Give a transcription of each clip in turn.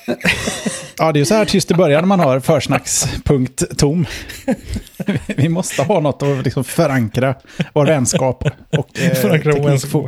Ja, det är ju så här tyst i början när man har försnackspunkt tom. Vi måste ha något att liksom förankra vår vänskap. Och förankra vår vänskap.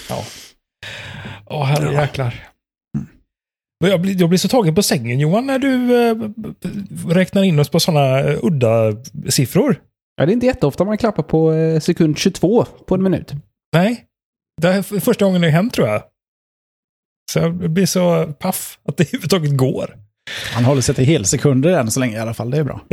Ja, herre jäklar. Jag blir så tagen på sängen, Johan, när du räknar in oss på sådana udda siffror. Ja, det är inte jätteofta man klappar på sekund 22 på en minut. Nej, det är första gången det har hänt, tror jag. Så jag blir så paff att det överhuvudtaget går. Han håller sig till helsekunder än så länge i alla fall, det är bra.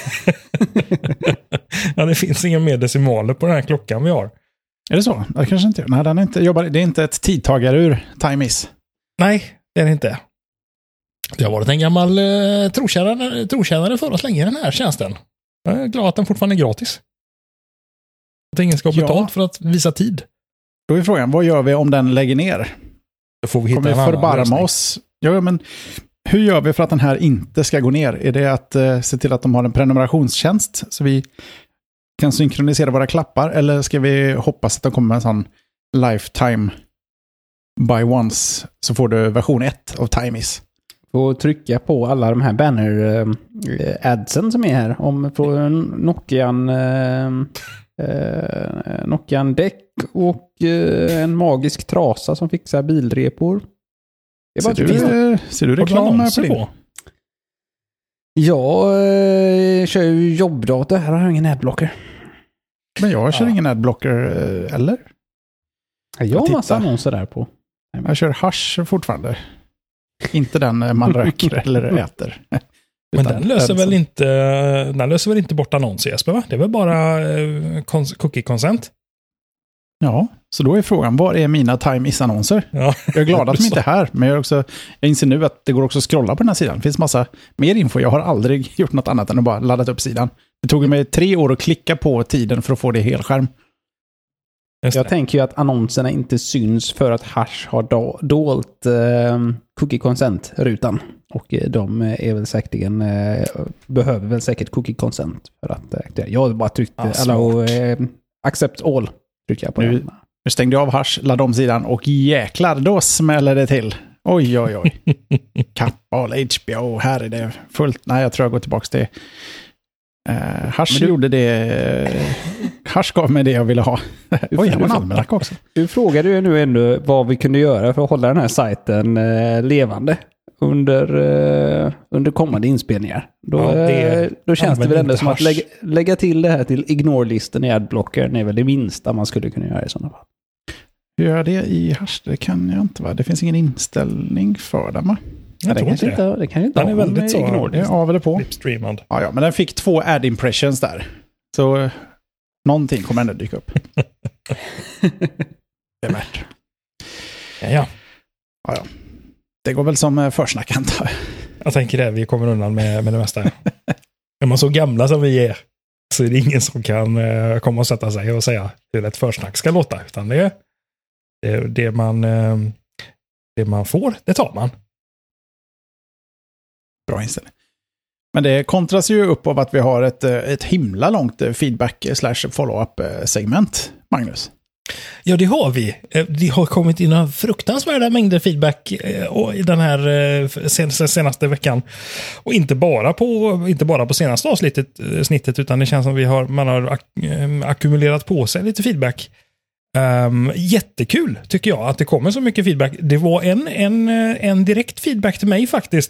Ja, det finns inga mer decimaler på den här klockan vi har. Är det så? Det kanske inte. Nej, den är inte jobbar. Det är inte ett tidtagarur, Timeis. Nej, det är det inte. Det har varit en gammal trotjänare för oss länge, den här tjänsten. Jag är glad att den fortfarande är gratis. Att ingen ska ha betalt för att visa tid. Då är frågan, vad gör vi om den lägger ner? Då får vi hitta kommer vi förbarma oss? Ja, men hur gör vi för att den här inte ska gå ner? Är det att se till att de har en prenumerationstjänst så vi kan synkronisera våra klappar? Eller ska vi hoppas att de kommer med en sån lifetime buy once så får du version 1 av Timeis? Och trycka på alla de här banner-adsen som är här. Om från Nokian däck och en magisk trasa som fixar bildrepor. Ser du reklam här på det? Jag kör ju jobbdata. Här har jag ingen adblocker. Men jag kör ingen adblocker, eller? Jag har massa annonser där på. Jag kör hash fortfarande. Inte den man röker eller äter. Men den löser väl inte bort annonser, Jesper, va? Det är väl bara cookie consent? Ja, så då är frågan, var är mina Timeis-annonser? Ja. Jag är glad att de inte är här, men jag inser nu att det går också att scrolla på den här sidan. Det finns massa mer info. Jag har aldrig gjort något annat än att bara laddat upp sidan. Det tog mig 3 år att klicka på tiden för att få det helskärm. Jag tänker ju att annonserna inte syns för att Hash har dolt cookie consent-rutan. Och de är väl säkerligen behöver väl säkert cookie consent för att jag har bara tryckt accept all trycker jag på. Nu stängde jag av Hash, laddade om sidan och jäklar, då smäller det till. Oj, oj, oj. Kappahl, HBO, här är det fullt. Nej, jag tror jag går tillbaka till Hash gjorde det. Hash gav mig det jag ville ha. Oj, jag var en almanack också. Du frågade ju nu ändå vad vi kunde göra för att hålla den här sajten levande under kommande inspelningar. Då känns det väl ändå som att lägga till det här till ignore-listen i adblocker är väl det minsta man skulle kunna göra i sådana fall. Hur gör det i Hash? Det kan jag inte, va? Det finns ingen inställning för den, va? Jag tror inte det. Det kan inte den är väldigt så ignore. Av eller på. Slipstreamad. Ja, men den fick 2 ad impressions där. Så någonting kommer ändå dyka upp. Det är värt. Ja. Det går väl som försnack, antar jag. Jag tänker det, vi kommer undan med det mesta. Är man så gamla som vi är så är det ingen som kan komma och sätta sig och säga hur ett försnack ska låta. Utan det man får, det tar man. Bra inställning. Men det kontras ju upp av att vi har ett himla långt feedback/follow-up-segment, Magnus. Ja, det har vi. Det har kommit in några fruktansvärda mängder feedback i den här senaste veckan. Och inte bara på senaste snittet, utan det känns som man har ackumulerat på sig lite feedback. Jättekul tycker jag att det kommer så mycket feedback. Det var en direkt feedback till mig faktiskt.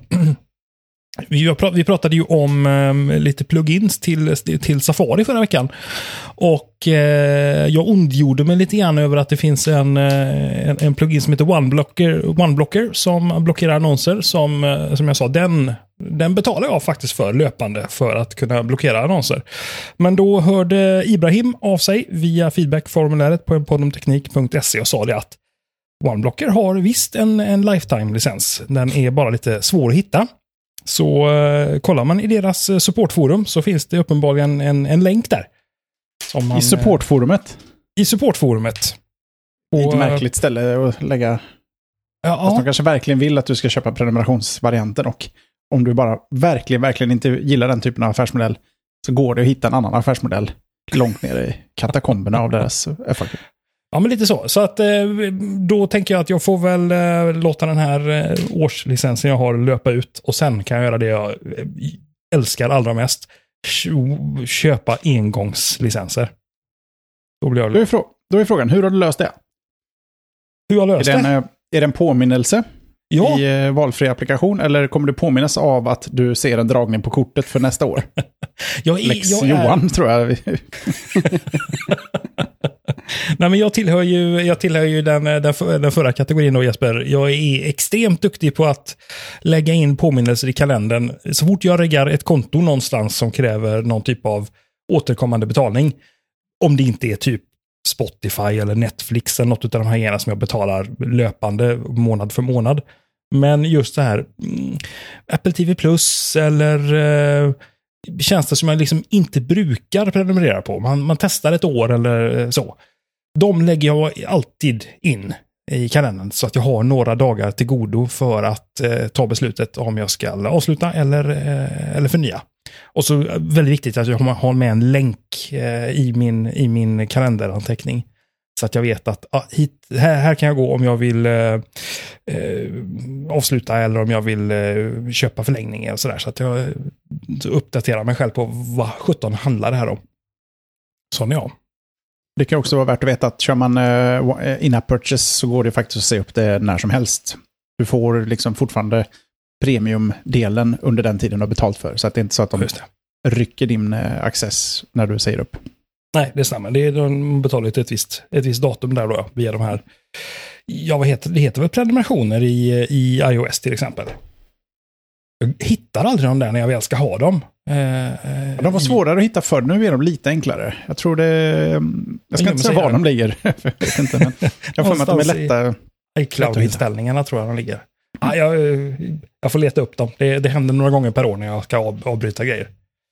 Vi pratade ju om lite plugins till Safari förra veckan. Och jag ondgjorde mig lite grann över att det finns en plugin som heter OneBlocker som blockerar annonser. Som jag sa, den betalar jag faktiskt för löpande för att kunna blockera annonser. Men då hörde Ibrahim av sig via feedbackformuläret på podomteknik.se och sa det att OneBlocker har visst en lifetime-licens. Den är bara lite svår att hitta. Så kollar man i deras supportforum så finns det uppenbarligen en länk där. I supportforumet? I supportforumet. Ett märkligt ställe att lägga. Ja. De kanske verkligen vill att du ska köpa prenumerationsvarianten, och om du bara verkligen inte gillar den typen av affärsmodell så går det att hitta en annan affärsmodell långt ner i katakomberna av deras FAQ. Ja, men lite så. Så att då tänker jag att jag får väl låta den här årslicensen jag har löpa ut. Och sen kan jag göra det jag älskar allra mest. Köpa engångslicenser. Då blir jag... Då är frågan, hur har du löst det? Hur har jag löst det? Är det en påminnelse i valfri applikation? Eller kommer du påminnas av att du ser en dragning på kortet för nästa år? Johan, tror jag. Nej, men jag tillhör ju den förra kategorin då, Jesper. Jag är extremt duktig på att lägga in påminnelser i kalendern. Så fort jag reggar ett konto någonstans som kräver någon typ av återkommande betalning, om det inte är typ Spotify eller Netflix eller något av de här grejerna som jag betalar löpande månad för månad. Men just så här Apple TV Plus eller tjänster som jag liksom inte brukar prenumerera på. Man testar ett år eller så. De lägger jag alltid in i kalendern så att jag har några dagar till godo för att ta beslutet om jag ska avsluta eller förnya. Och så väldigt viktigt att jag har med en länk i min kalenderanteckning. Så att jag vet att här kan jag gå om jag vill avsluta eller om jag vill köpa förlängning och sådär. Så att jag uppdaterar mig själv på vad 17 handlar det här om. Sån är jag. Det kan också vara värt att veta att kör man in-app purchase så går det faktiskt att se upp det när som helst. Du får liksom fortfarande premium-delen under den tiden du har betalt för. Så att det är inte så att de rycker din access när du säger upp. Nej, det stämmer. De betalar ett visst datum där då, via de här. Ja, det heter väl prenumerationer i iOS till exempel. Jag hittar aldrig dem där när jag väl ska ha dem. De var svårare att hitta förr, nu är de lite enklare. Jag tror det... Jag ska inte säga var de ligger. Jag vet inte, men jag får med att de är lätta. I cloud-inställningarna tror jag de ligger. Jag får leta upp dem. Det händer några gånger per år när jag ska avbryta grejer.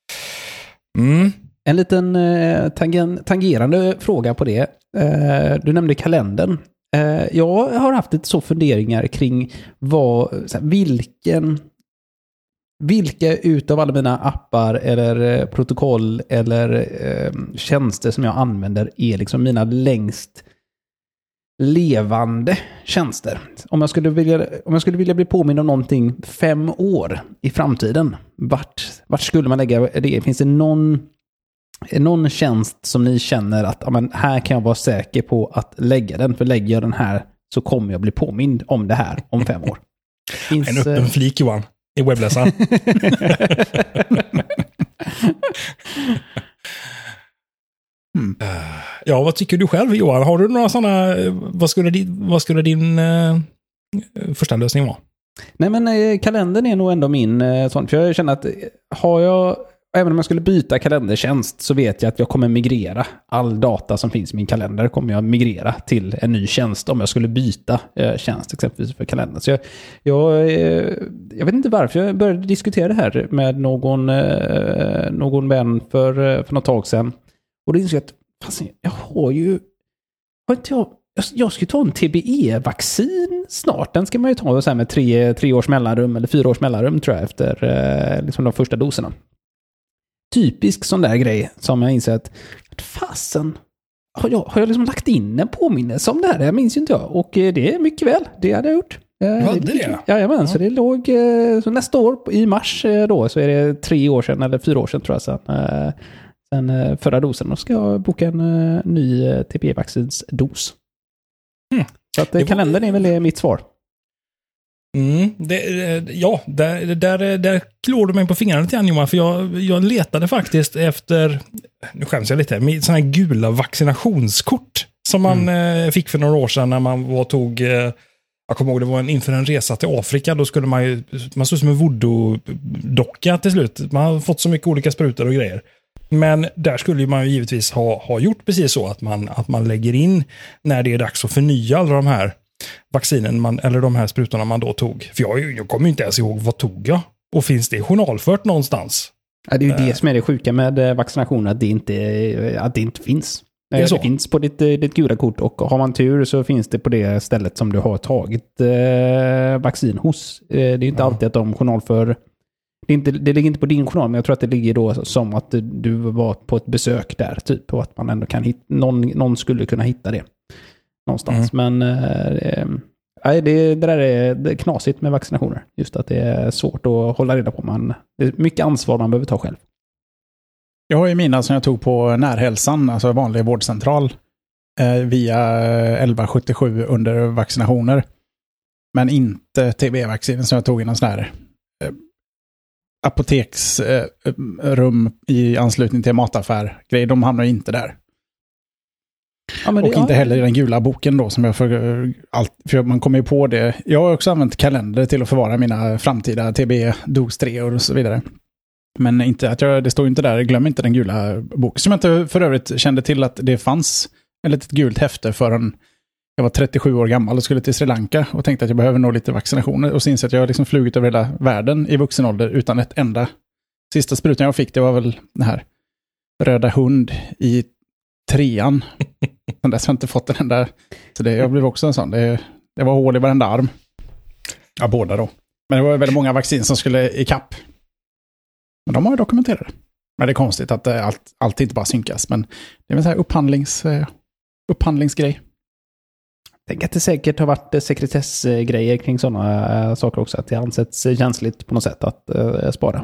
En liten tangerande fråga på det. Du nämnde kalendern. Jag har haft lite så funderingar kring vilka utav alla mina appar eller protokoll eller tjänster som jag använder är liksom mina längst levande tjänster. Om jag skulle vilja bli påmind om någonting 5 år i framtiden, vart skulle man lägga det? Finns det någon tjänst som ni känner att här kan jag vara säker på att lägga den, för lägger jag den här så kommer jag bli påmind om det här om 5 år? En öppen flik, Johan, i webbläsaren. Ja, vad tycker du själv, Johan? Har du några sådana... Vad skulle din första lösning vara? Nej, men kalendern är nog ändå min sån. För jag känner att även om jag skulle byta kalendertjänst så vet jag att jag kommer migrera. All data som finns i min kalender kommer jag migrera till en ny tjänst om jag skulle byta tjänst exempelvis för kalendern. Så jag vet inte varför jag började diskutera det här med någon vän för något tag sedan. Och det insåg att jag ska ta en TBE-vaccin snart. Den ska man ju ta så här med 3 års mellanrum eller 4 års mellanrum tror jag efter liksom de första doserna. Typisk sån där grej som jag inser att fasen, har jag liksom lagt in en påminnelse om det här? Jag minns ju inte jag. Och det är mycket väl, det hade jag gjort. Jajamän, så det låg så nästa år i mars då så är det 3 år sedan eller 4 år sedan tror jag sen förra dosen. Då ska jag boka en ny TBE-vaccinsdos. Så att kalendern är väl mitt svar. Där klår du mig på fingrarna lite grann, Johan, för jag letade faktiskt efter, nu skäms jag lite, med sådana här gula vaccinationskort som man fick för några år sedan när man tog, jag kommer ihåg det var inför en resa till Afrika, då skulle man såg som en voodoo-docka till slut. Man har fått så mycket olika sprutor och grejer. Men där skulle man ju givetvis ha gjort precis så att man lägger in när det är dags att förnya alla de här vaccinen eller de här sprutorna man då tog. För jag kommer inte ens ihåg vad tog jag. Och finns det journalfört någonstans? Ja, det är ju det som är det sjuka med vaccinationer, att det inte finns. Det finns på ditt gula kort, och har man tur så finns det på det stället som du har tagit vaccin hos. Det är inte alltid att de journalför. Det ligger inte på din journal, men jag tror att det ligger då som att du var på ett besök där typ, och att man ändå kan någon skulle kunna hitta det. någonstans. Men det där är knasigt med vaccinationer. Just att det är svårt att hålla reda på. Det är mycket ansvar man behöver ta själv. Jag har ju mina som jag tog på Närhälsan, alltså vanlig vårdcentral, via 1177 under vaccinationer. Men inte TB-vaccin som jag tog i någon sån här apoteksrum i anslutning till mataffär. De hamnar inte där. Ja, och inte heller i den gula boken då, som jag för man kommer ju på det. Jag har också använt kalender till att förvara mina framtida TB, dos 3 och så vidare. Men inte att det står inte där, glöm inte den gula boken. Som jag inte för övrigt kände till att det fanns ett litet gult häfte förrän jag var 37 år gammal och skulle till Sri Lanka och tänkte att jag behöver nog lite vaccinationer. Och så insåg att jag har liksom flugit över hela världen i vuxen ålder utan ett enda. Sista sprutan jag fick, det var väl den här röda hund i 3:an. Sen dess har jag inte fått den där. Så jag blev också en sån. Det var hål i varenda arm. Ja, båda då. Men det var väldigt många vaccin som skulle i kapp. Men de har ju dokumenterat det. Men det är konstigt att allt inte bara synkas. Men det är väl så här upphandlingsgrej. Tänk att det säkert har varit sekretessgrejer kring sådana saker också. Att det ansetts känsligt på något sätt att spara.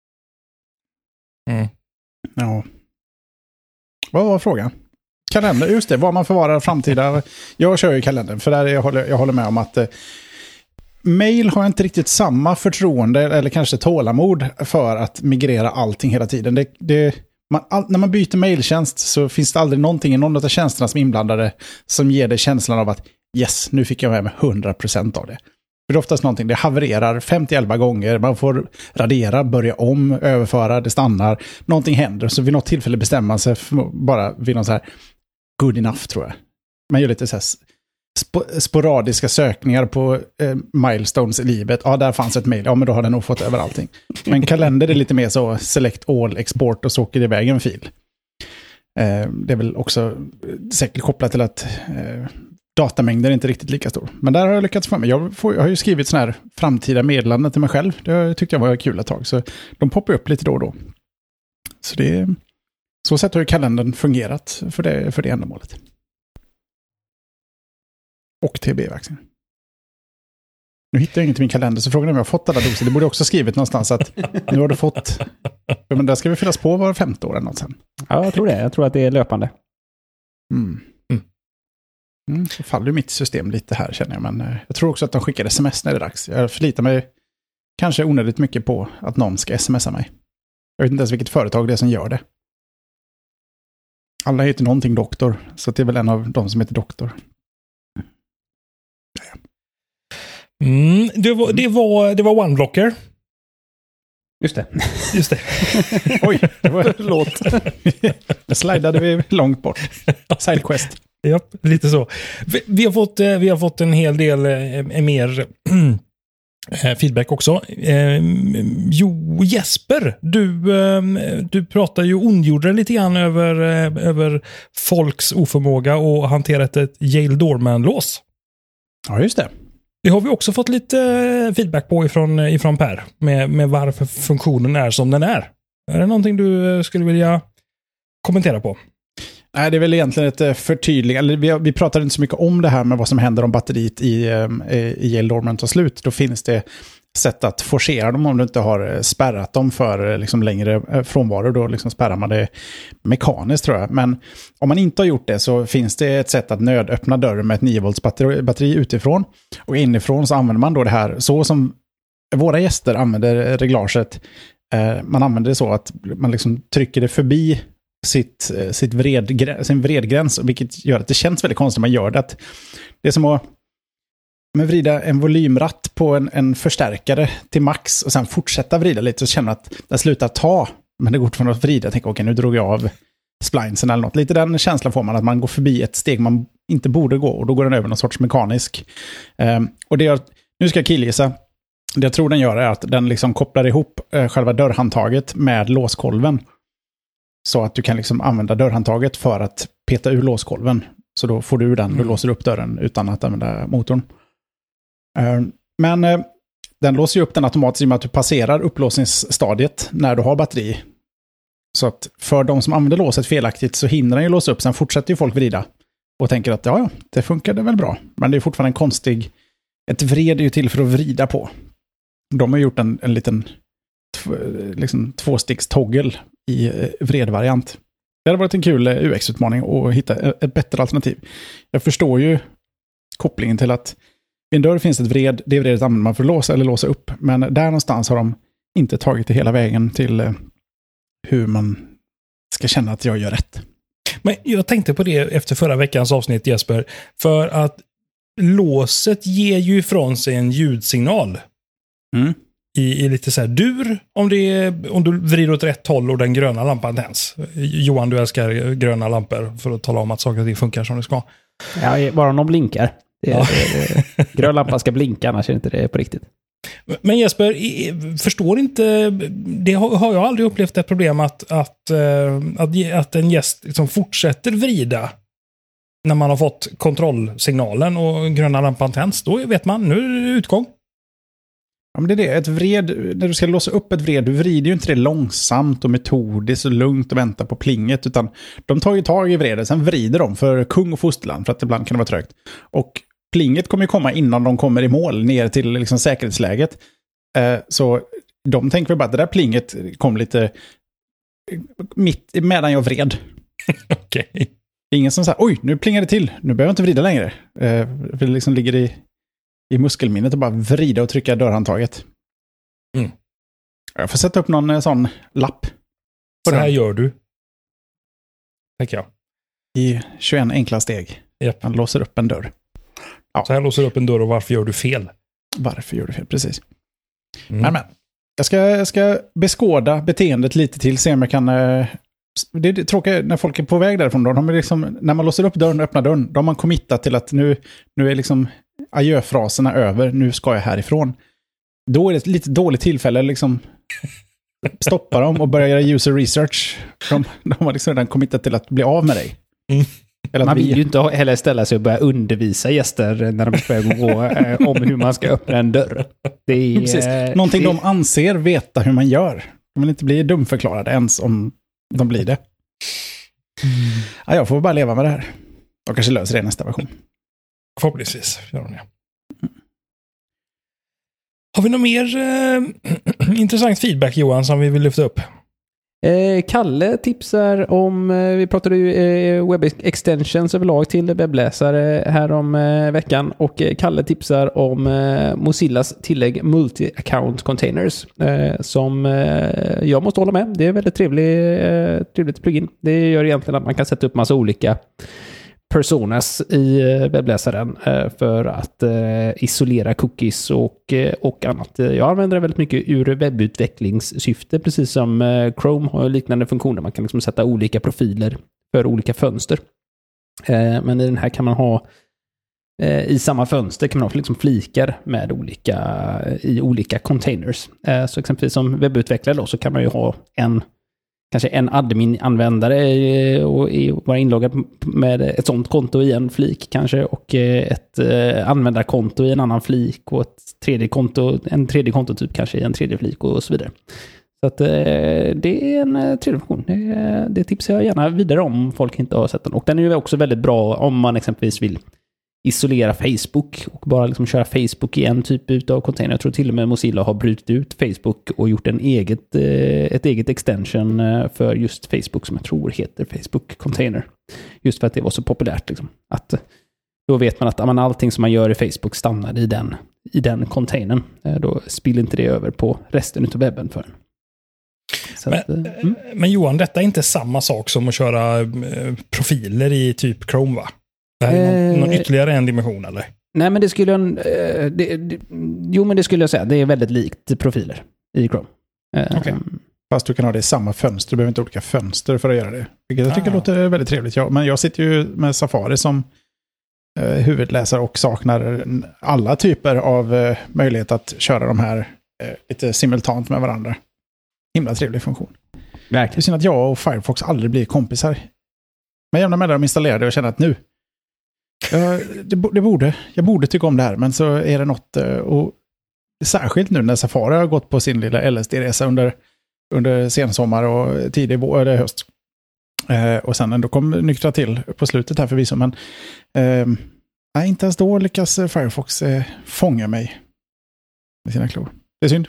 Mm. Ja. Vad var frågan? Kalender, just det. Vad man förvarar framtida. Jag kör ju kalendern. För där jag håller med om att mail har inte riktigt samma förtroende eller kanske tålamod för att migrera allting hela tiden. När man byter mailtjänst så finns det aldrig någonting i någon av tjänsterna som är inblandade som ger dig känslan av att yes, nu fick jag med mig 100% av det. För det är oftast någonting, det havererar 50-11 gånger, man får radera, börja om, överföra, det stannar, någonting händer, så vid något tillfälle bestämmer man sig för bara vid någon så här good enough, tror jag. Man gör lite så här sporadiska sökningar på milestones i livet. Ja, där fanns ett mejl. Ja, men då har den nog fått över allting. Men kalender är lite mer så select all, export och så åker det iväg en fil. Det är väl också säkert kopplat till att datamängden är inte riktigt lika stor. Men där har jag lyckats få med. Jag har ju skrivit sådana här framtida meddelanden till mig själv. Det tyckte jag var kul ett tag. Så de poppar upp lite då och då. Så så sätt har ju kalendern fungerat för det ändamålet. Och TB-vaccin. Nu hittar jag inget i min kalender, så frågan är om jag har fått alla doser. Det borde jag också skrivit någonstans att nu har du fått. Men där ska vi fyllas på var 5:e år eller något sen. Ja, jag tror det. Jag tror att det är löpande. Så faller ju mitt system lite här, känner jag. Men jag tror också att de skickar sms när det är dags. Jag förlitar mig kanske onödigt mycket på att någon ska smsa mig. Jag vet inte ens vilket företag det är som gör det. Alla heter någonting doktor, så det är väl en av dem som heter doktor. Det var OneBlocker. Just det. Oj, det var låt. Det slidade vi långt bort. Sidequest. Ja, lite så. Vi har fått en hel del mer feedback också. Jesper, du pratar ju ondgjorde lite grann över folks oförmåga att hantera ett Yale Doorman-lås. Ja, just det. Det har vi också fått lite feedback på ifrån Per med varför funktionen är som den är. Är det någonting du skulle vilja kommentera på? Nej, det är väl egentligen ett förtydligande. Vi pratar inte så mycket om det här med vad som händer om batteriet i Yale Doorman tar slut. Då finns det sätt att forcera dem om du inte har spärrat dem för liksom längre frånvaro. Då liksom spärrar man det mekaniskt, tror jag. Men om man inte har gjort det så finns det ett sätt att nödöppna dörren med ett 9 volts batteri utifrån. Och inifrån så använder man då det här så som våra gäster använder reglaget. Man använder det så att man liksom trycker det förbi sin vredgräns, vilket gör att det känns väldigt konstigt när man gör det. Att det är som att vrida en volymratt på en förstärkare till max och sen fortsätta vrida lite och känna att den slutar ta, men det går från att vrida. Jag tänker, okej, nu drog jag av splinesen eller något. Lite den känslan får man, att man går förbi ett steg man inte borde gå, och då går den över någon sorts mekanisk. Och nu ska jag killgissa. Det jag tror den gör är att den liksom kopplar ihop själva dörrhandtaget med låskolven. Så att du kan liksom använda dörrhandtaget för att peta ur låskolven. Så då får du ur den och låser upp dörren utan att använda motorn. Men den låser ju upp den automatiskt i och med att du passerar upplåsningsstadiet när du har batteri. Så att för de som använder låset felaktigt så hinner den ju låsa upp, sen fortsätter ju folk vrida. och tänker att ja, det funkade väl bra. Men det är fortfarande en konstig... Ett vred är ju till för att vrida på. De har gjort en liten liksom tvåsticks-toggle i vredvariant. Det hade varit en kul UX-utmaning att hitta ett bättre alternativ. Jag förstår ju kopplingen till att i en dörr finns ett vred, det vredet använder man för att låsa eller låsa upp. Men där någonstans har de inte tagit det hela vägen till hur man ska känna att jag gör rätt. Men jag tänkte på det efter förra veckans avsnitt, Jesper. För att låset ger ju ifrån sig en ljudsignal. I lite så här dur om du vrider åt rätt håll och den gröna lampan tänds. Johan, du älskar gröna lampor för att tala om att saker och ting funkar som det ska. Ja, bara om de blinkar. Grön lampa ska blinka, annars är inte det på riktigt. Men Jesper, förstår inte, det har jag aldrig upplevt ett problem att en gäst liksom fortsätter vrida när man har fått kontrollsignalen och gröna lampan tänds. Då vet man, nu är det utgång. Ja, men det är det. Ett vred, när du ska låsa upp ett vred, du vrider ju inte det långsamt och metodiskt och lugnt och väntar på plinget, utan de tar ju tag i vredet, sen vrider de för kung och fosterland, för att ibland kan det vara trögt. Och plinget kommer ju komma innan de kommer i mål, ner till liksom säkerhetsläget. Så de tänker väl bara att det där plinget kom lite mitt medan jag vred. Okej. Det är ingen som säger, oj, nu plingar det till, nu behöver jag inte vrida längre. För det liksom ligger i muskelminnet och bara vrida och trycka dörrhandtaget. Jag får sätta upp någon sån lapp. Så här gör du. Tänker jag. I 21 enkla steg. Yep. Man låser upp en dörr. Ja. Så här låser upp en dörr och varför gör du fel? Varför gör du fel, precis. Men. Jag ska beskåda beteendet lite till, se om jag kan... Det är tråkigt när folk är på väg därifrån. Då. De är liksom, när man låser upp dörren och öppnar dörren, då har man committat till att nu är liksom adjöfraserna över, nu ska jag härifrån. Då är det ett lite dåligt tillfälle liksom stoppa dem och börja göra user research. De har liksom redan committat till att bli av med dig. Eller man vill ju inte heller ställa sig och börja undervisa gäster när de börjar gå om hur man ska öppna en dörr. Det är, precis. Någonting de anser veta hur man gör. De vill inte bli dumförklarade ens om de blir det. Ja, jag får bara leva med det här. Jag kanske löser det i nästa version. Förhoppningsvis gör de det. Har vi något mer intressant feedback, Johan, som vi vill lyfta upp? Kalle tipsar om, vi pratade ju web extensions överlag till webbläsare här om veckan, och Kalle tipsar om Mozillas tillägg multi-account containers som jag måste hålla med. Det är väldigt trevligt plugin. Det gör egentligen att man kan sätta upp massa olika personas i webbläsaren för att isolera cookies och annat. Jag använder det väldigt mycket ur webbutvecklingssyfte, precis som Chrome har liknande funktioner. Man kan liksom sätta olika profiler för olika fönster. Men i den här kan man ha i samma fönster kan man ha liksom flikar med olika containers. Så exempelvis som webbutvecklare då, så kan man ju ha kanske en admin-användare och vara inloggad med ett sånt konto i en flik kanske, och ett användarkonto i en annan flik, och en tredje kontotyp kanske i en tredje flik och så vidare. Så att det är en trevlig funktion. Det tipsar jag gärna vidare om folk inte har sett den. Och den är ju också väldigt bra om man exempelvis vill isolera Facebook och bara liksom köra Facebook i en typ av container. Jag tror till och med Mozilla har brutit ut Facebook och gjort ett eget extension för just Facebook som jag tror heter Facebook Container. Just för att det var så populärt. Liksom. Att då vet man att allting som man gör i Facebook stannar i den containern. Då spiller inte det över på resten av webben för en. Men Johan, detta är inte samma sak som att köra profiler i typ Chrome, va? Det här är någon ytterligare en dimension, eller? Nej, men det skulle det skulle jag säga. Det är väldigt likt profiler i Chrome. Okay. Fast du kan ha det i samma fönster. Du behöver inte olika fönster för att göra det. Vilket jag tycker låter väldigt trevligt. Men jag sitter ju med Safari som huvudläsare och saknar alla typer av möjlighet att köra de här lite simultant med varandra. Himla trevlig funktion. Verkligen. Det är synd att jag och Firefox aldrig blir kompisar. Men jämna med dem installerade och känner att nu jag borde tycka om det här, men så är det något, och särskilt nu när Safari har gått på sin lilla LSD-resa under sensommar och tidig vår eller höst, Och sen ändå kom nyktra till på slutet här förvisso. Men inte ens då lyckas Firefox fånga mig med sina klor. Det är synd.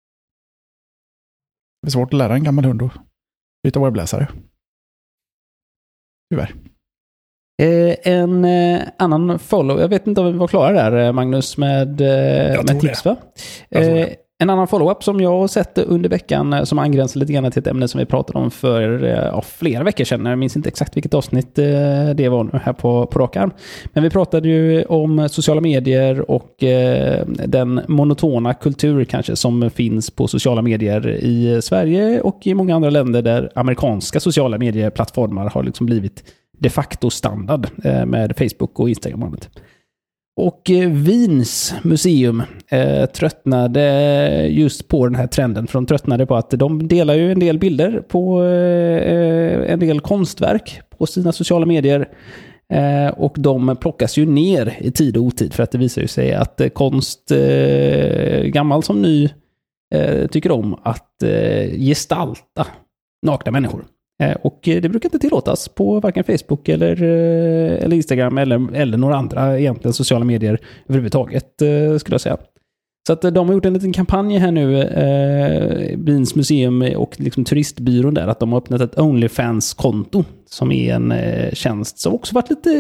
Det är svårt att lära en gammal hund att byta webbläsare. Tyvärr. En annan follow. Jag vet inte om vi var klara där, Magnus, med tips, va? En annan follow-up som jag har sett under veckan som angränsar lite grann till ett ämne som vi pratade om för flera veckor sedan. Jag minns inte exakt vilket avsnitt det var nu här på rak arm. Men vi pratade ju om sociala medier och den monotona kultur kanske som finns på sociala medier i Sverige och i många andra länder där amerikanska sociala medieplattformar har liksom blivit de facto standard med Facebook och Instagram och annat. Och Wiens museum tröttnade just på den här trenden. För de tröttnade på att de delar ju en del bilder på en del konstverk på sina sociala medier. Och de plockas ju ner i tid och otid för att det visar ju sig att konst, gammal som ny, tycker om att gestalta nakna människor. Och det brukar inte tillåtas på varken Facebook eller Instagram eller några andra egentligen sociala medier överhuvudtaget, skulle jag säga. Så att de har gjort en liten kampanj här nu, Wiens museum och liksom turistbyrån där, att de har öppnat ett OnlyFans-konto som är en tjänst som också varit lite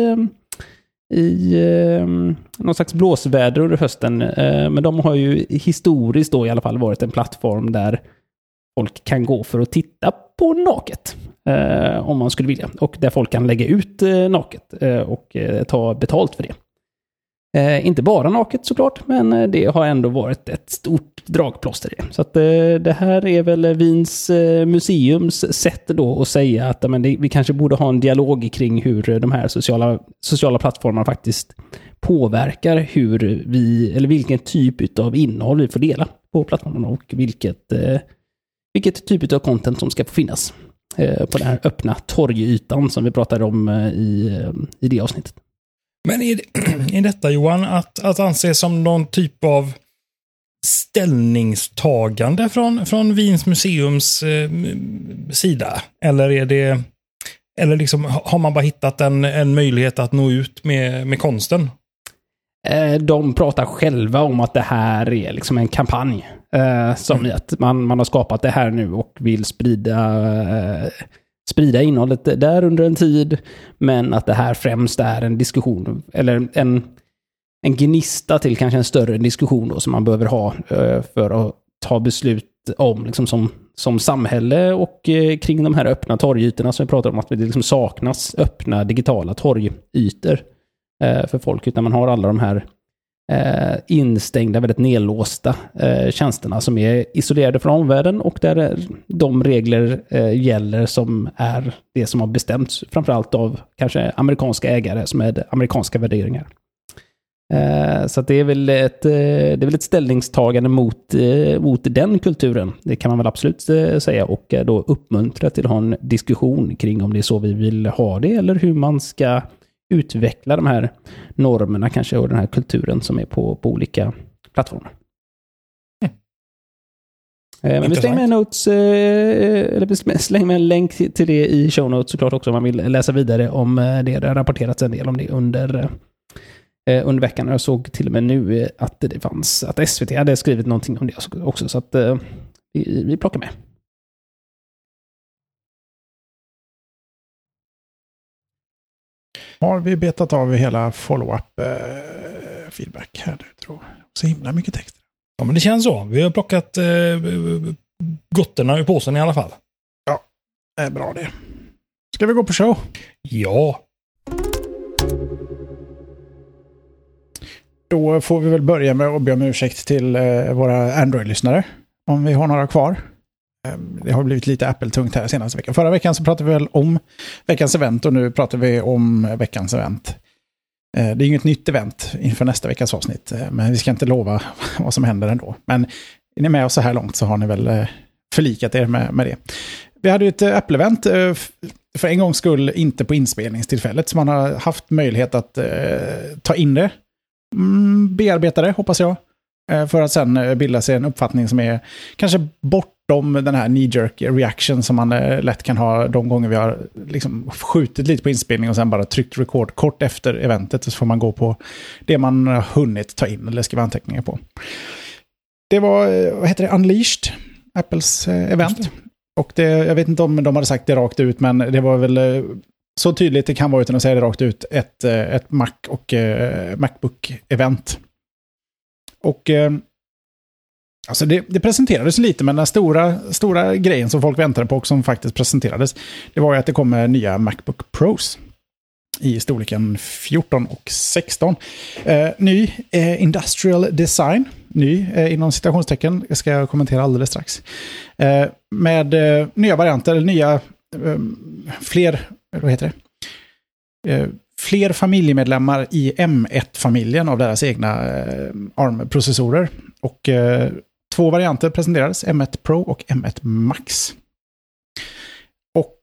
i någon slags blåsväder under hösten. Men de har ju historiskt då i alla fall varit en plattform där folk kan gå för att titta på naket om man skulle vilja. Och där folk kan lägga ut naket och ta betalt för det. Inte bara naket såklart, men det har ändå varit ett stort dragplåster i det. Så att det här är väl Wiens museums sätt då att säga att vi kanske borde ha en dialog kring hur de här sociala plattformarna faktiskt påverkar hur vi, eller vilken typ av innehåll vi får dela på plattformarna och vilket typ av content som ska få finnas på den här öppna torgytan som vi pratade om i det avsnittet. Men är detta, Johan, att anse som någon typ av ställningstagande från Wiens museums sida? Eller är det, eller liksom, har man bara hittat en möjlighet att nå ut med konsten? De pratar själva om att det här är liksom en kampanj. Som att man har skapat det här nu och vill sprida innehållet där under en tid, men att det här främst är en diskussion eller en gnista till kanske en större diskussion då, som man behöver ha för att ta beslut om liksom som samhälle och kring de här öppna torgytorna som vi pratar om, att det liksom saknas öppna digitala torgytor för folk, utan man har alla de här instängda, väldigt nedlåsta tjänsterna som är isolerade från omvärlden och där de regler gäller som är det som har bestämts framförallt av kanske amerikanska ägare som är amerikanska värderingar. Så att det är väl ett ställningstagande mot den kulturen. Det kan man väl absolut säga, och då uppmuntra till att ha en diskussion kring om det är så vi vill ha det eller hur man ska utveckla de här normerna kanske och den här kulturen som är på olika plattformar. Men vi slänger med notes, eller vi slänger med en länk till det i show notes såklart också om man vill läsa vidare om det. Det har rapporterats en del om det under veckan. Jag såg till och med nu att att SVT hade skrivit någonting om det också, så att vi plockar med. Har vi betat av hela follow-up feedback här nu, tror jag. Så himla mycket text. Ja, men det känns så. Vi har plockat gotterna ur påsen i alla fall. Ja, det är bra det. Ska vi gå på show? Ja. Då får vi väl börja med att be om ursäkt till våra Android-lyssnare. Om vi har några kvar. Det har blivit lite Apple-tungt här senaste veckan. Förra veckan så pratade vi väl om veckans event och nu pratar vi om veckans event. Det är inget nytt event inför nästa veckas avsnitt, men vi ska inte lova vad som händer ändå. Men är ni med oss så här långt så har ni väl förlikat er med det. Vi hade ju ett Apple-event för en gångs skull inte på inspelningstillfället, så man har haft möjlighet att ta in det, bearbeta det hoppas jag, för att sen bilda sig en uppfattning som är kanske den här knee-jerk reaction som man lätt kan ha de gånger vi har liksom skjutit lite på inspelning och sen bara tryckt record kort efter eventet, så får man gå på det man har hunnit ta in eller skriva anteckningar på. Det var, vad heter det, Unleashed, Apples event. Och jag vet inte om de hade sagt det rakt ut, men det var väl så tydligt det kan vara utan att säga det rakt ut, ett Mac och Macbook-event. Och alltså det presenterades lite, men den stora grejen som folk väntade på och som faktiskt presenterades, det var ju att det kommer nya Macbook Pros i storleken 14 och 16. Ny industrial design, ny inom citationstecken, jag ska kommentera alldeles strax. Med nya varianter, nya fler, vad heter det? Fler familjemedlemmar i M1-familjen av deras egna ARM-processorer. Och 2 varianter presenterades, M1 Pro och M1 Max. Och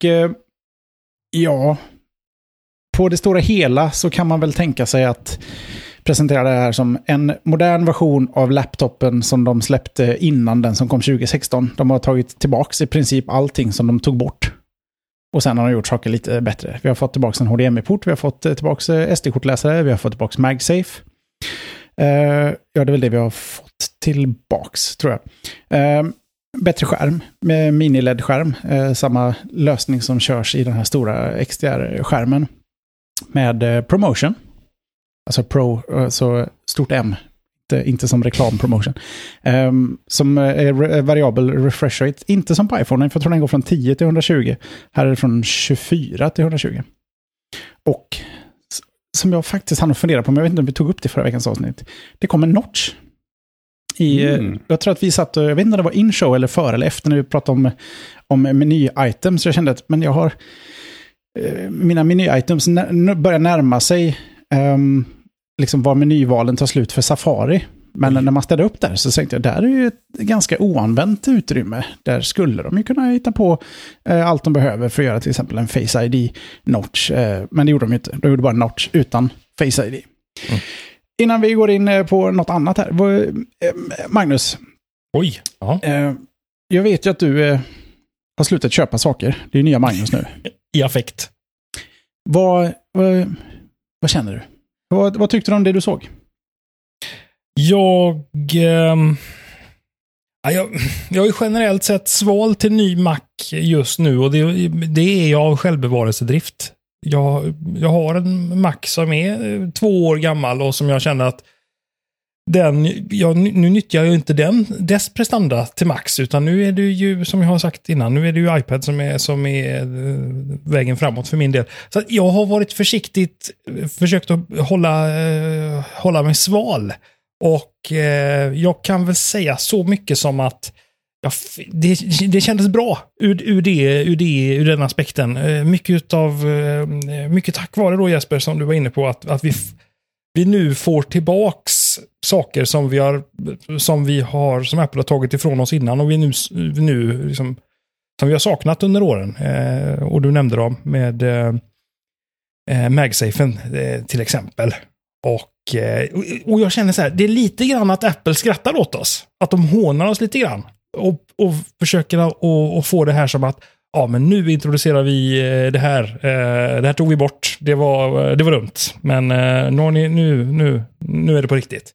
ja, på det stora hela så kan man väl tänka sig att presentera det här som en modern version av laptopen som de släppte innan den som kom 2016. De har tagit tillbaka i princip allting som de tog bort. Och sen har de gjort saker lite bättre. Vi har fått tillbaka en HDMI-port, vi har fått tillbaka SD-kortläsare, vi har fått tillbaka MagSafe. Ja, det är väl det vi har fått tillbaks, tror jag. Bättre skärm med mini-LED-skärm. Samma lösning som körs i den här stora XDR-skärmen. Med ProMotion. Alltså Pro, så stort M. Inte som reklampromotion. Som är variabel refresh rate. Inte som på iPhone, för jag tror den går från 10 till 120. Här är det från 24 till 120. Och som jag faktiskt hann fundera på, men jag vet inte om vi tog upp det förra veckans avsnitt. Det kom en notch. Jag tror att vi satt, jag vet inte om det var in-show eller före eller efter när vi pratade om meny-items. Så jag kände att men jag har mina meny-items börjar närma sig liksom var menyvalen tar slut för Safari. Men när man ställde upp där så tänkte jag, där är ju ett ganska oanvänt utrymme. Där skulle de ju kunna hitta på allt de behöver för att göra till exempel en Face ID-notch. Men det gjorde de inte. De gjorde bara en notch utan Face ID. Innan vi går in på något annat här. Magnus. Oj. Ja. Jag vet ju att du har slutat köpa saker. Det är nya Magnus nu. I affekt. Vad känner du? Vad tyckte du om det du såg? Jag är ju generellt sett sval till ny Mac just nu, och det är jag av självbevarelsedrift. Jag har en Mac som är 2 år gammal och som jag känner att nu nyttjar jag inte dess prestanda till max, utan nu är det ju, som jag har sagt innan, nu är det ju iPad som är vägen framåt för min del. Så jag har varit försiktigt försökt att hålla mig sval, och jag kan väl säga så mycket som att det kändes bra ur den aspekten. Mycket tack vare då, Jesper, som du var inne på, att vi nu får tillbaks saker som Apple har tagit ifrån oss innan, och vi nu liksom, som vi har saknat under åren. Och du nämnde dem med MagSafen till exempel. Och jag känner så här, det är lite grann att Apple skrattar åt oss. Att de hånar oss lite grann. Och försöker att få det här som att ja, men nu introducerar vi det här. Det här tog vi bort. Det var dumt. Men nu är det på riktigt.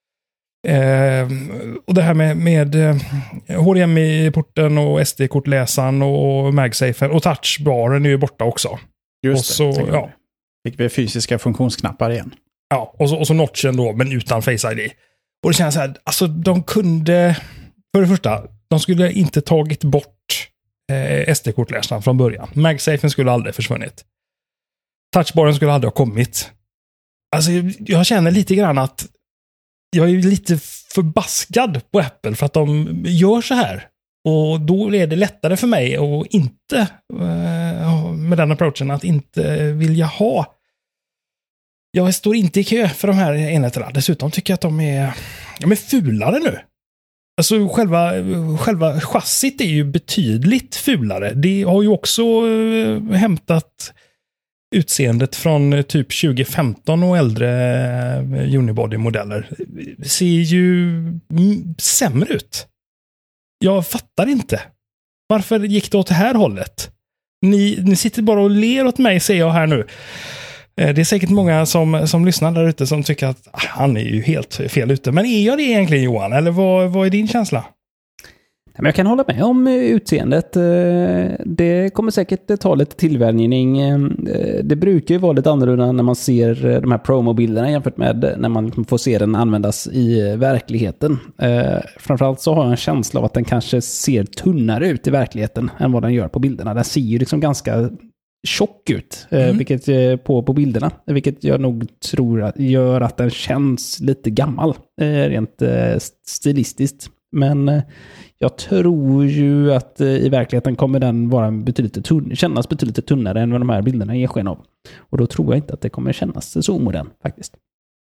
Och det här med HDMI-porten och SD-kortläsaren och MagSafe och touchbaren är ju borta också. Just och det. Ja. Fick vi fysiska funktionsknappar igen. Ja, och så notchen då, men utan Face ID. Och det känns så här, alltså de kunde, för det första, de skulle inte tagit bort SD-kortläsaren från början. MagSafen skulle aldrig försvunnit. Touchbaren skulle aldrig ha kommit. Alltså jag känner lite grann att jag är lite förbaskad på Apple för att de gör så här. Och då är det lättare för mig att inte med den approachen att inte vilja ha. Jag står inte i kö för de här enheterna. Dessutom tycker jag att de är fulare nu. Alltså själva chassit är ju betydligt fulare. Det har ju också hämtat utseendet från typ 2015 och äldre Unibody-modeller. Det ser ju sämre ut. Jag fattar inte. Varför gick det åt det här hållet? Ni sitter bara och ler åt mig, säger jag här nu. Det är säkert många som lyssnar där ute som tycker att han är ju helt fel ute. Men är jag det egentligen, Johan? Eller vad är din känsla? Jag kan hålla med om utseendet. Det kommer säkert ta lite tillvänjning. Det brukar ju vara lite annorlunda när man ser de här promobilderna jämfört med när man får se den användas i verkligheten. Framförallt så har jag en känsla av att den kanske ser tunnare ut i verkligheten än vad den gör på bilderna. Den ser ju liksom ganska tjock ut, vilket på bilderna, vilket jag nog tror gör att den känns lite gammal rent stilistiskt. Men jag tror ju att i verkligheten kommer den vara kännas betydligt tunnare än vad de här bilderna ger sken av. Och då tror jag inte att det kommer kännas så omodern faktiskt.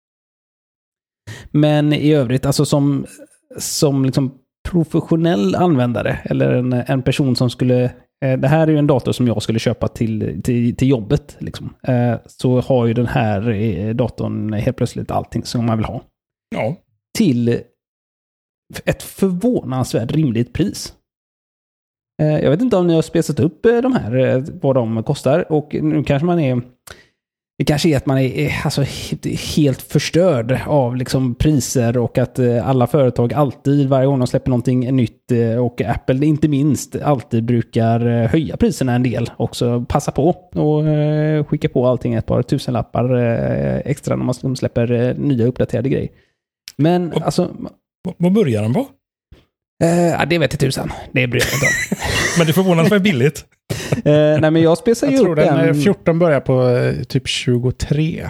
Men i övrigt, alltså som liksom professionell användare eller en person som skulle... Det här är ju en dator som jag skulle köpa till jobbet. Liksom. Så har ju den här datorn helt plötsligt allting som man vill ha. Ja. Till ett förvånansvärt rimligt pris. Jag vet inte om ni har spesat upp de här, vad de kostar. Och nu kanske man är... Det kanske är att man är alltså helt förstörd av liksom priser och att alla företag alltid, varje gång de släpper någonting nytt och Apple inte minst alltid brukar höja priserna en del. Också passa på och skicka på allting ett par tusenlappar extra när man släpper nya uppdaterade grejer. Men alltså... Vad börjar den på? Det vet jag tusan. Det bryr jag inte om. Men det förvånas mig billigt. Nej, men jag spesar ju upp den. Jag tror den 14 börjar på typ 23.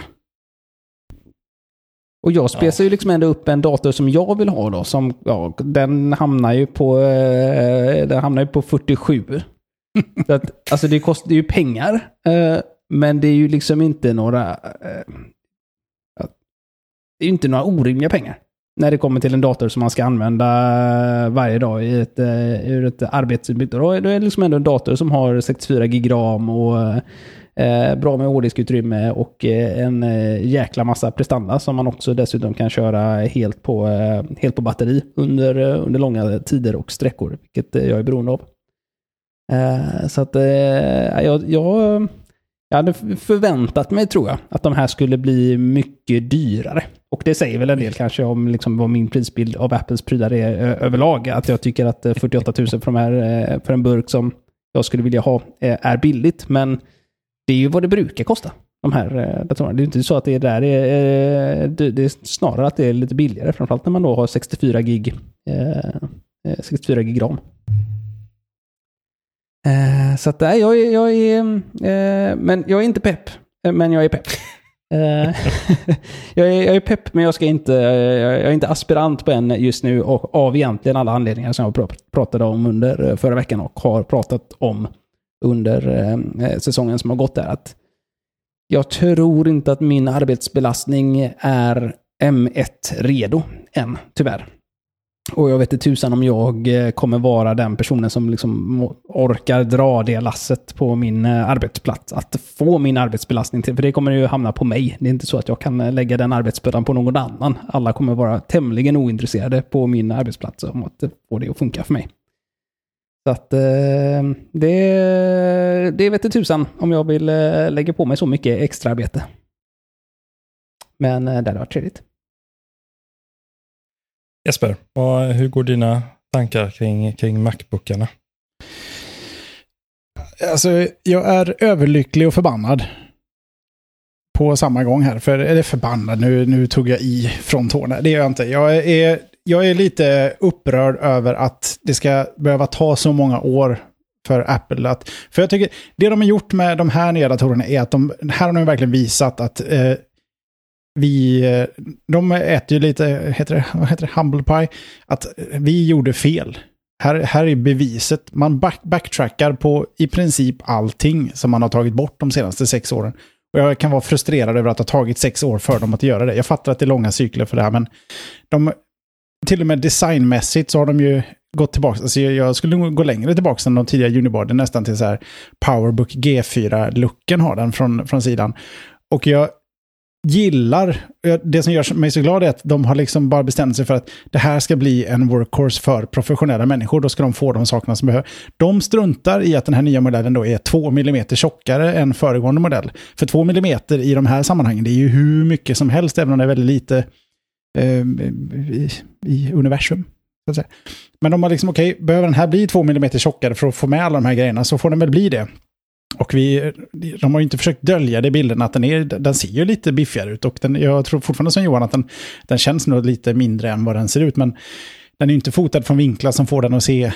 Och jag spesar ju liksom ändå upp en dator som jag vill ha då. Som, den hamnar ju på 47. Så att, alltså det kostar ju pengar. Men det är ju liksom inte några... det är ju inte några orimliga pengar. När det kommer till en dator som man ska använda varje dag ur ett arbetsutbyte. Då är det liksom ändå en dator som har 64 gig RAM och bra med hårddiskutrymme och en jäkla massa prestanda som man också dessutom kan köra helt på batteri under långa tider och sträckor, vilket jag är beroende av. Så att jag hade förväntat mig, tror jag, att de här skulle bli mycket dyrare. Och det säger väl en del kanske om liksom vad min prisbild av Apples prylar är överlag. Att jag tycker att 48 000 för en burk som jag skulle vilja ha är billigt. Men det är ju vad det brukar kosta, de här datorerna. Det är inte så att det är där. Det är snarare att det är lite billigare. Framförallt när man då har 64 gig RAM. Så att jag är men jag är inte pepp, men jag är pepp. Jag är pepp, men jag är inte aspirant på en just nu, och av egentligen alla anledningar som jag pratade om under förra veckan och har pratat om under säsongen som har gått där. Att jag tror inte att min arbetsbelastning är M1 redo än, tyvärr. Och jag vet inte tusan om jag kommer vara den personen som liksom orkar dra det lasset på min arbetsplats. Att få min arbetsbelastning till, för det kommer ju hamna på mig. Det är inte så att jag kan lägga den arbetsbördan på någon annan. Alla kommer vara tämligen ointresserade på min arbetsplats om att få det att funka för mig. Så att det vet inte tusan om jag vill lägga på mig så mycket extra arbete. Men det hade varit trevligt. Jesper, hur går dina tankar kring MacBookarna? Alltså, jag är överlycklig och förbannad på samma gång här. För är det förbannad? Nu tog jag i från tårna. Det gör jag inte. Jag är lite upprörd över att det ska behöva ta så många år för Apple att... För jag tycker, det de har gjort med de här nya datorerna är att här har de verkligen visat att... de äter ju lite, vad heter det, humble pie, att vi gjorde fel. Här är beviset. Man backtrackar på i princip allting som man har tagit bort de senaste 6 åren. Och jag kan vara frustrerad över att det har tagit 6 år för dem att göra det. Jag fattar att det är långa cykler för det här, men till och med designmässigt så har de ju gått tillbaka. Alltså jag skulle nog gå längre tillbaka än de tidigare Uniboarden, nästan till så här PowerBook G4-looken har den från sidan. Och gillar, det som gör mig så glad är att de har liksom bara bestämt sig för att det här ska bli en workhorse för professionella människor. Då ska de få de sakerna som behöver. De struntar i att den här nya modellen då är 2 mm tjockare än föregående modell. För 2 mm i de här sammanhangen, det är ju hur mycket som helst, även om det är väldigt lite i universum. Så att säga. Men de har liksom, okej, behöver den här bli 2 mm tjockare för att få med alla de här grejerna, så får den väl bli det. Och de har ju inte försökt dölja det i bilden att den ser ju lite biffigare ut. Och jag tror fortfarande som Johan att den känns nog lite mindre än vad den ser ut. Men den är ju inte fotad från vinklar som får den att se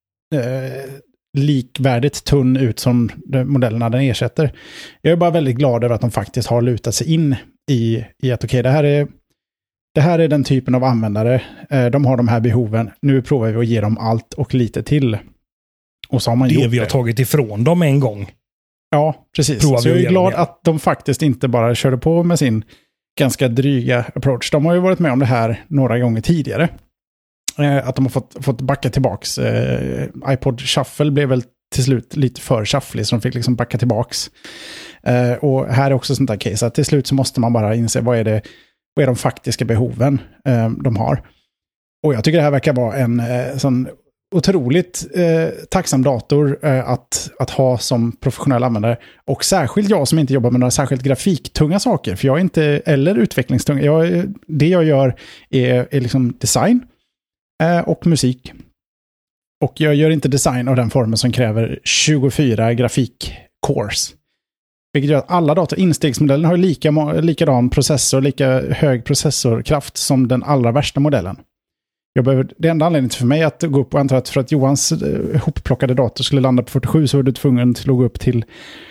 likvärdigt tunn ut som modellerna den ersätter. Jag är bara väldigt glad över att de faktiskt har lutat sig in i att okej, det här är den typen av användare. De har de här behoven. Nu provar vi att ge dem allt och lite till. Och så har man gjort det. Vi har tagit ifrån dem en gång. Ja, precis. Så jag är glad att de faktiskt inte bara körde på med sin ganska dryga approach. De har ju varit med om det här några gånger tidigare. Att de har fått backa tillbaks. iPod Shuffle blev väl till slut lite för shufflig, så de fick liksom backa tillbaks. Och här är också sånt där case. Att till slut så måste man bara inse vad är de faktiska behoven de har. Och jag tycker det här verkar vara en sån otroligt tacksam dator att ha som professionell användare. Och särskilt jag som inte jobbar med några särskilt grafiktunga saker. För jag är inte, eller utvecklingstung. Det jag gör är liksom design och musik. Och jag gör inte design av den formen som kräver 24 grafikcores. Vilket gör att alla instegsmodellen har likadan processor, lika hög processorkraft som den allra värsta modellen. Det enda anledningen för mig att gå upp, och antar att för att Johans hopplockade dator skulle landa på 47 så var du tvungen att gå upp till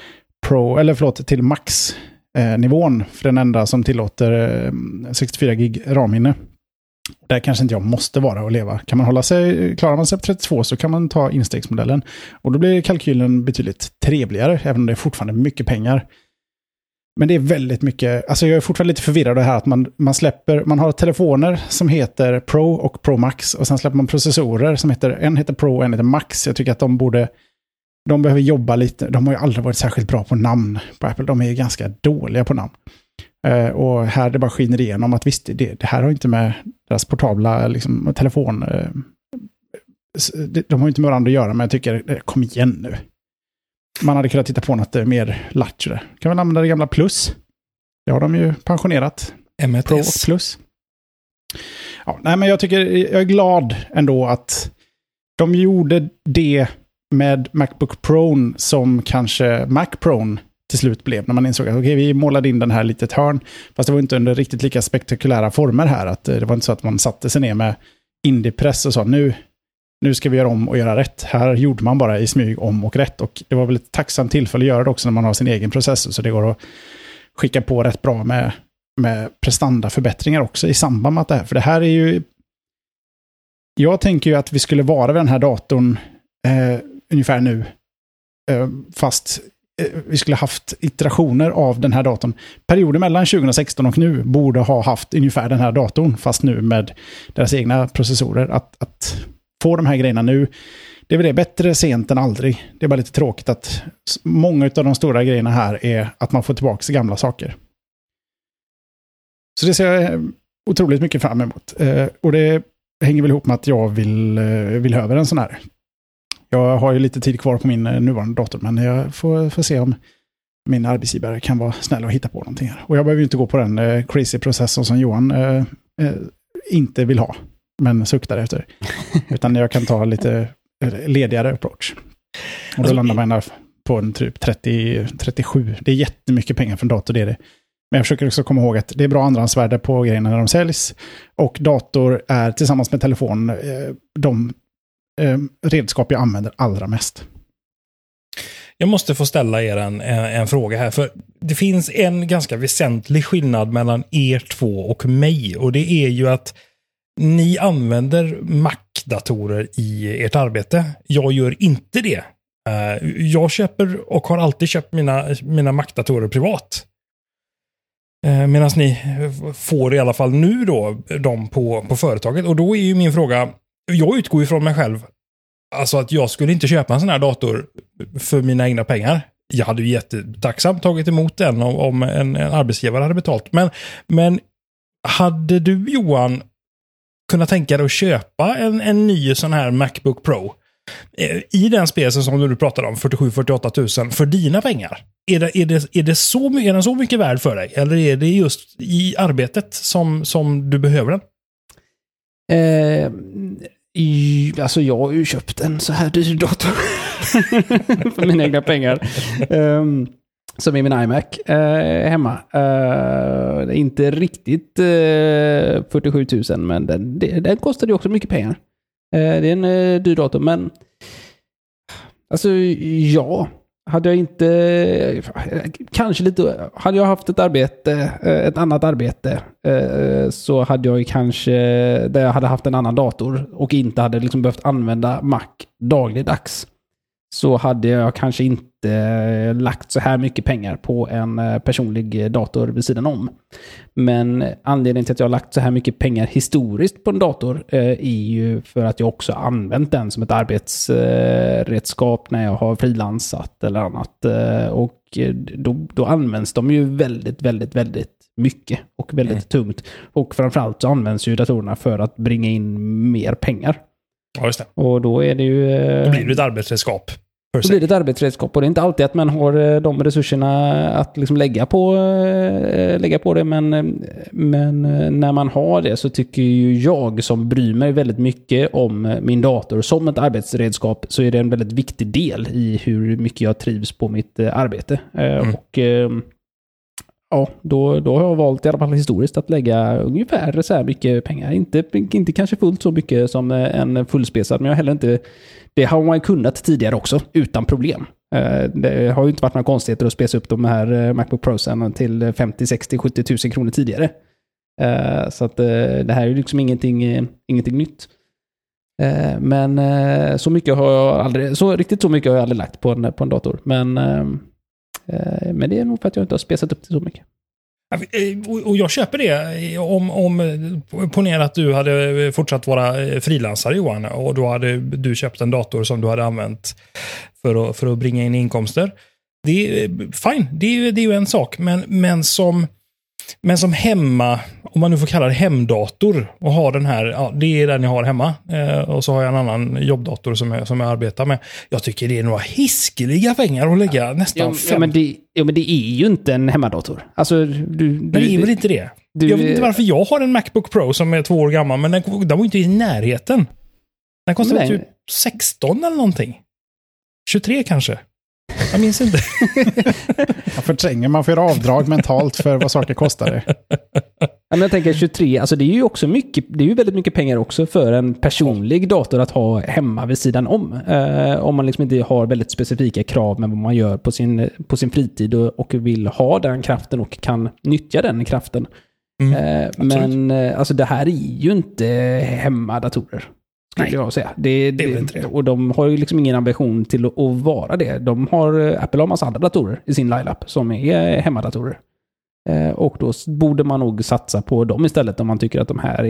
till max-nivån, för den enda som tillåter 64 gig ramminne. Där kanske inte jag måste vara och leva. Klarar man sig på 32 så kan man ta instegsmodellen. Och då blir kalkylen betydligt trevligare, även om det är fortfarande mycket pengar. Men det är väldigt mycket, alltså jag är fortfarande lite förvirrad av det här att man har telefoner som heter Pro och Pro Max, och sen släpper man processorer som en heter Pro och en heter Max. Jag tycker att de behöver jobba lite. De har ju aldrig varit särskilt bra på namn på Apple. De är ju ganska dåliga på namn. Och här det bara skiner igenom att visst, det här har inte med deras portabla liksom, telefon. De har inte med varandra att göra, men jag tycker, kom igen nu. Man hade kunnat titta på något mer lattjo. Kan väl använda det gamla Plus. Det har de ju pensionerat. M1S. Pro och Plus. Ja, nej, men jag är glad ändå att de gjorde det med MacBook Pro som kanske Mac Pro till slut blev, när man insåg att okej, vi målade in den här litet hörn, fast det var inte under riktigt lika spektakulära former här, att det var inte så att man satte sig ner med indiepress och sa nu ska vi göra om och göra rätt. Här gjorde man bara i smyg om och rätt, och det var väl ett tacksamt tillfälle att göra det också när man har sin egen processor, så det går att skicka på rätt bra med prestandaförbättringar också i samband med det här. För det här är ju, jag tänker ju att vi skulle vara vid den här datorn ungefär nu, fast vi skulle haft iterationer av den här datorn. Perioden mellan 2016 och nu borde ha haft ungefär den här datorn, fast nu med deras egna processorer. Att få de här grejerna nu, det är väl det, bättre sent än aldrig. Det är bara lite tråkigt att många av de stora grejerna här är att man får tillbaka gamla saker. Så det ser jag otroligt mycket fram emot. Och det hänger väl ihop med att jag vill över en sån här. Jag har ju lite tid kvar på min nuvarande dator, men jag får se om min arbetsgivare kan vara snäll och hitta på någonting här. Och jag behöver ju inte gå på den crazy processorn som Johan inte vill ha, men suktar efter. Utan jag kan ta lite ledigare approach. Och då landar man på en typ 37. Det är jättemycket pengar för en dator, det är det. Men jag försöker också komma ihåg att det är bra andrahandsvärde på grejerna när de säljs. Och dator är tillsammans med telefon de redskap jag använder allra mest. Jag måste få ställa er en fråga här, för det finns en ganska väsentlig skillnad mellan er två och mig, och det är ju att ni använder Mac-datorer i ert arbete. Jag gör inte det. Jag köper och har alltid köpt mina Mac-datorer privat. Medan ni får i alla fall nu då dem på företaget. Och då är ju min fråga, jag utgår ifrån mig själv, alltså att jag skulle inte köpa en sån här dator för mina egna pengar. jag hade ju jättetacksamt tagit emot den om en arbetsgivare hade betalt. Men hade du, Johan, kunnat tänka dig att köpa en ny sån här MacBook Pro i den specen som du pratade om, 47-48 000 för dina pengar? Är den så mycket värd för dig? Eller är det just i arbetet som du behöver den? Alltså jag har ju köpt en så här dyr dator för mina egna pengar. Som är min iMac hemma. Det är inte riktigt 47 000, men den kostade ju också mycket pengar. Det är en dyr dator, men alltså ja, hade jag inte kanske lite, hade jag haft ett annat arbete så hade jag kanske, där jag hade haft en annan dator och inte hade liksom behövt använda Mac dagligdags, så hade jag kanske inte lagt så här mycket pengar på en personlig dator vid sidan om. Men anledningen till att jag har lagt så här mycket pengar historiskt på en dator är ju för att jag också använt den som ett arbetsredskap när jag har frilansat eller annat. Och då används de ju väldigt, väldigt, väldigt mycket och väldigt tungt. Och framförallt så används ju datorerna för att bringa in mer pengar. Ja, just det. Och då är det ju... Då blir det ett arbetsredskap. Då blir det ett arbetsredskap, och det är inte alltid att man har de resurserna att liksom lägga på det, men när man har det så tycker ju jag, som bryr mig väldigt mycket om min dator som ett arbetsredskap, så är det en väldigt viktig del i hur mycket jag trivs på mitt arbete. Och ja, då har jag valt i alla fall historiskt att lägga ungefär så här mycket pengar. Inte kanske fullt så mycket som en fullspesad, men jag heller inte... Det har man ju kunnat tidigare också, utan problem. Det har ju inte varit några konstigheter att spesa upp de här MacBook Pro-sen till 50, 60, 70 000 kronor tidigare. Så att det här är ju liksom ingenting nytt. Men så mycket har jag aldrig... Så mycket har jag aldrig lagt på en dator. Men det är nog för att jag inte har spesat upp det så mycket. Och jag köper det om ponera att du hade fortsatt vara frilansare, Johan, och då hade du köpt en dator som du hade använt för att bringa in inkomster. Det är fine, det är ju en sak, men som hemma, om man nu får kalla det hemdator, och ha den här, ja, det är den jag har hemma, och så har jag en annan jobbdator som jag arbetar med. Jag tycker det är några hiskeliga pengar att lägga nästan 5. Men det är ju inte en hemadator. Alltså, men det är väl inte det? Jag vet inte varför jag har en MacBook Pro som är 2 år gammal, men den var ju inte i närheten. Den kostar typ 16 eller någonting. 23 kanske. Jag minns inte. Man förtränger, man får göra avdrag mentalt för vad saker kostar. Men jag tänker 23, alltså det är ju också mycket, det är ju väldigt mycket pengar också för en personlig dator att ha hemma vid sidan om man liksom inte har väldigt specifika krav med vad man gör på sin fritid och vill ha den kraften och kan nyttja den kraften. Men alltså det här är ju inte hemmadatorer. skulle jag säga. Och de har ju liksom ingen ambition till att vara det. Apple har massa andra datorer i sin lineup som är hemmadatorer. Och då borde man nog satsa på dem istället om man tycker att de här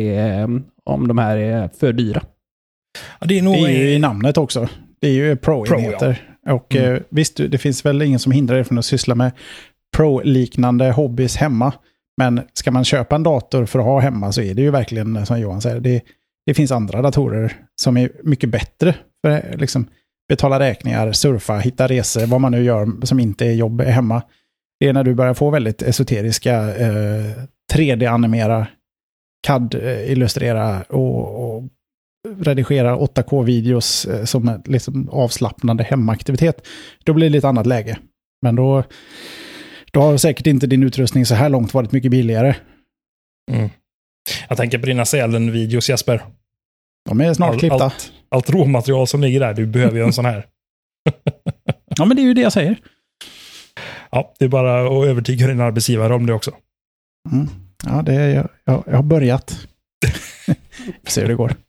är för dyra. Ja, det är ju i namnet också. Det är ju Pro-enheter. Ja. Och visst, det finns väl ingen som hindrar er från att syssla med Pro-liknande hobbys hemma. Men ska man köpa en dator för att ha hemma så är det ju verkligen, som Johan säger, det finns andra datorer som är mycket bättre för att liksom betala räkningar, surfa, hitta resor, vad man nu gör som inte är jobb hemma. Det är när du börjar få väldigt esoteriska 3D-animera, CAD-illustrera och redigera 8K-videos som liksom avslappnande hemaktivitet. Då blir det lite annat läge. Men då har säkert inte din utrustning så här långt varit mycket billigare. Mm. Jag tänker på dina Sälen-videos, Jesper. De är snart klippta. Allt råmaterial som ligger där, du behöver ju en sån här. Ja, men det är ju det jag säger. Ja, det är bara att övertyga din arbetsgivare om det också. Mm. Ja, jag har börjat. Se hur det går.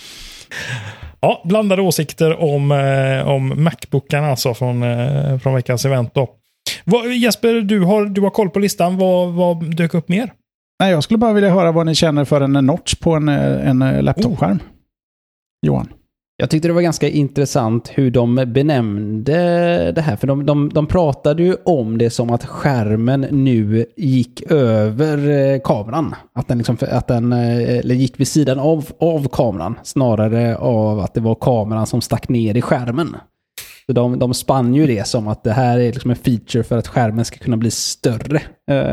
Ja, blandade åsikter om MacBookarna alltså från veckans event då. Jesper, du har koll på listan. Vad dök upp mer? Nej, jag skulle bara vilja höra vad ni känner för en notch på en laptopskärm. Johan? Jag tyckte det var ganska intressant hur de benämnde det här. För de pratade ju om det som att skärmen nu gick över kameran. Att den gick vid sidan av kameran. Snarare av att det var kameran som stack ner i skärmen. Så de spann ju det som att det här är liksom en feature för att skärmen ska kunna bli större.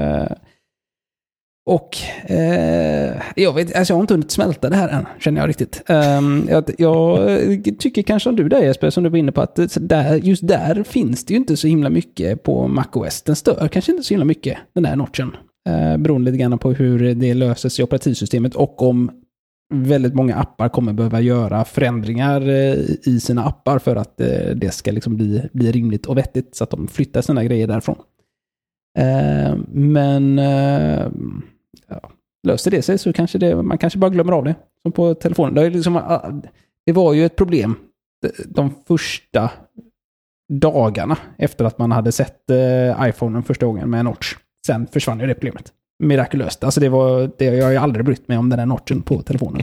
Jag har inte hunnit smälta det här än, känner jag riktigt. Jag tycker kanske som du där, Jesper, som du var inne på, att just där finns det ju inte så himla mycket på macOS. Den stör kanske inte så himla mycket, den där notchen. Beroende lite grann på hur det löses i operativsystemet och om väldigt många appar kommer behöva göra förändringar i sina appar för att det ska liksom bli rimligt och vettigt så att de flyttar sina grejer därifrån. Löser det sig så kanske man kanske bara glömmer av det som på telefonen. Det var ju ett problem de första dagarna efter att man hade sett iPhonen första gången med en notch. Sen försvann ju det problemet. Mirakulöst. Alltså jag har ju aldrig brytt mig om den här notchen på telefonen.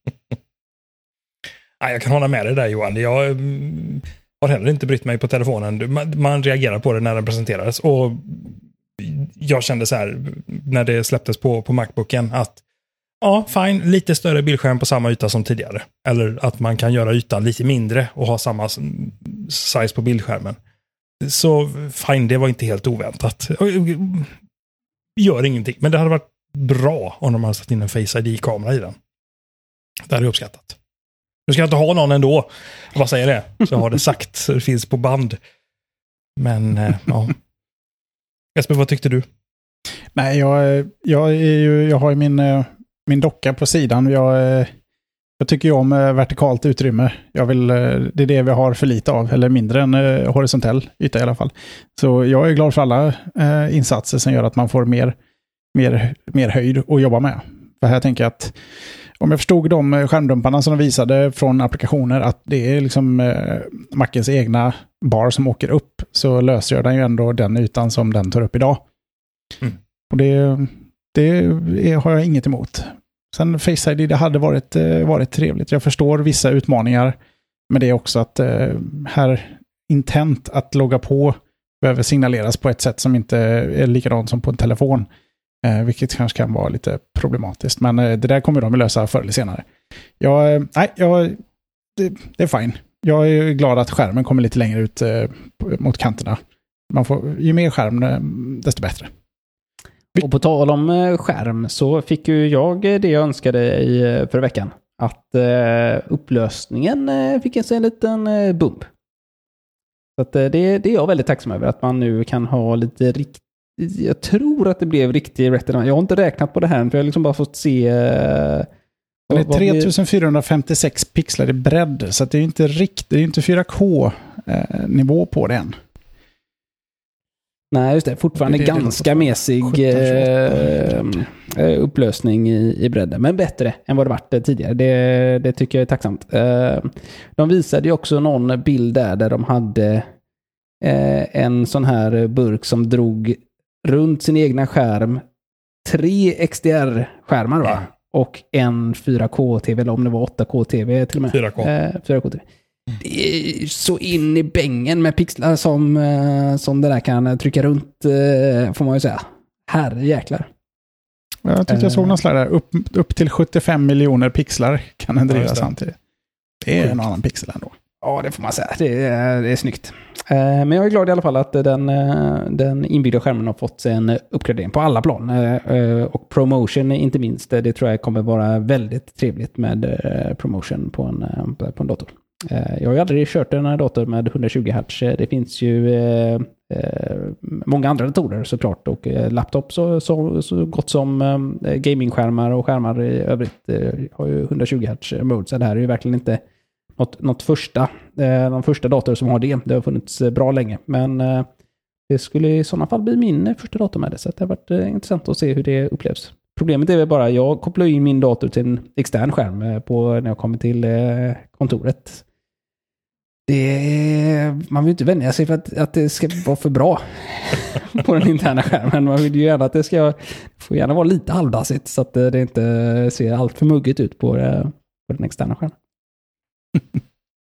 Jag kan hålla med dig där, Johan. Jag har heller inte brytt mig på telefonen. Man reagerar på det när den presenterades. Och jag kände så här när det släpptes på Macbooken att fine, lite större bildskärm på samma yta som tidigare. Eller att man kan göra ytan lite mindre och ha samma size på bildskärmen. Så fine, det var inte helt oväntat. Gör ingenting, men det hade varit bra om de hade satt in en Face ID-kamera i den. Det hade jag uppskattat. Nu ska jag inte ha någon ändå. Jag bara säger det. Så har det sagt, så det finns på band. Men, ja. Jesper, vad tyckte du? Nej, jag har ju min docka på sidan. Jag tycker ju om vertikalt utrymme. Det är det vi har för lite av, eller mindre än horisontell yta i alla fall. Så jag är glad för alla insatser som gör att man får mer höjd att jobba med. För här tänker jag att om jag förstod de skärmdumparna som de visade från applikationer att det är liksom Macens egna bar som åker upp, så löser den ju ändå den ytan som den tar upp idag. Och det har jag inget emot. Sen Face ID, det hade varit trevligt. Jag förstår vissa utmaningar, men det är också att här intent att logga på behöver signaleras på ett sätt som inte är likadant som på en telefon. Vilket kanske kan vara lite problematiskt. Men det där kommer de att lösa förr eller senare. Det är fine. Jag är glad att skärmen kommer lite längre ut mot kanterna. Ju mer skärm, desto bättre. Och på tal om skärm så fick ju jag det jag önskade i förra veckan. Att upplösningen fick en liten bump. Så att det är jag väldigt tacksam över. Att man nu kan ha lite jag tror att det blev riktig retina. Jag har inte räknat på det här, för jag har liksom bara fått se... Det är 3456 pixlar i bredd, så att det är inte riktigt, det är inte 4K-nivå på det än. Nej, just det. Fortfarande det ganska mesig upplösning i bredden. Men bättre än vad det varit tidigare. Det tycker jag är tacksamt. De visade ju också någon bild där de hade en sån här burk som drog runt sin egna skärm 3 XDR-skärmar, va? Och en 4K-TV, eller om det var 8K-TV till och med. 4K-TV. Det är så in i bängen med pixlar som det där kan trycka runt, får man ju säga. Herre jäklar. Jag tyckte jag såg någon slags där. Upp till 75 miljoner pixlar kan den driva samtidigt. Det är en annan pixel ändå. Ja, det får man säga. Det är snyggt. Men jag är glad i alla fall att den inbyggda skärmen har fått en uppgradering på alla plan. Och promotion inte minst. Det tror jag kommer vara väldigt trevligt med promotion på en dator. Jag har ju aldrig kört en dator med 120 Hz. Det finns ju många andra datorer såklart. Och laptop så gott som gamingskärmar och skärmar i övrigt har ju 120 Hz mode. Så det här är ju verkligen inte någon första dator som har det. Det har funnits bra länge. Men det skulle i sådana fall bli min första dator med det. Så det har varit intressant att se hur det upplevs. Problemet är väl bara att jag kopplar in min dator till en extern skärm när jag kommer till kontoret. Man vill inte vänja sig för att det ska vara för bra på den interna skärmen. Man vill ju gärna att det får gärna vara lite halvdassigt så att det inte ser allt för mugget ut på den externa skärmen.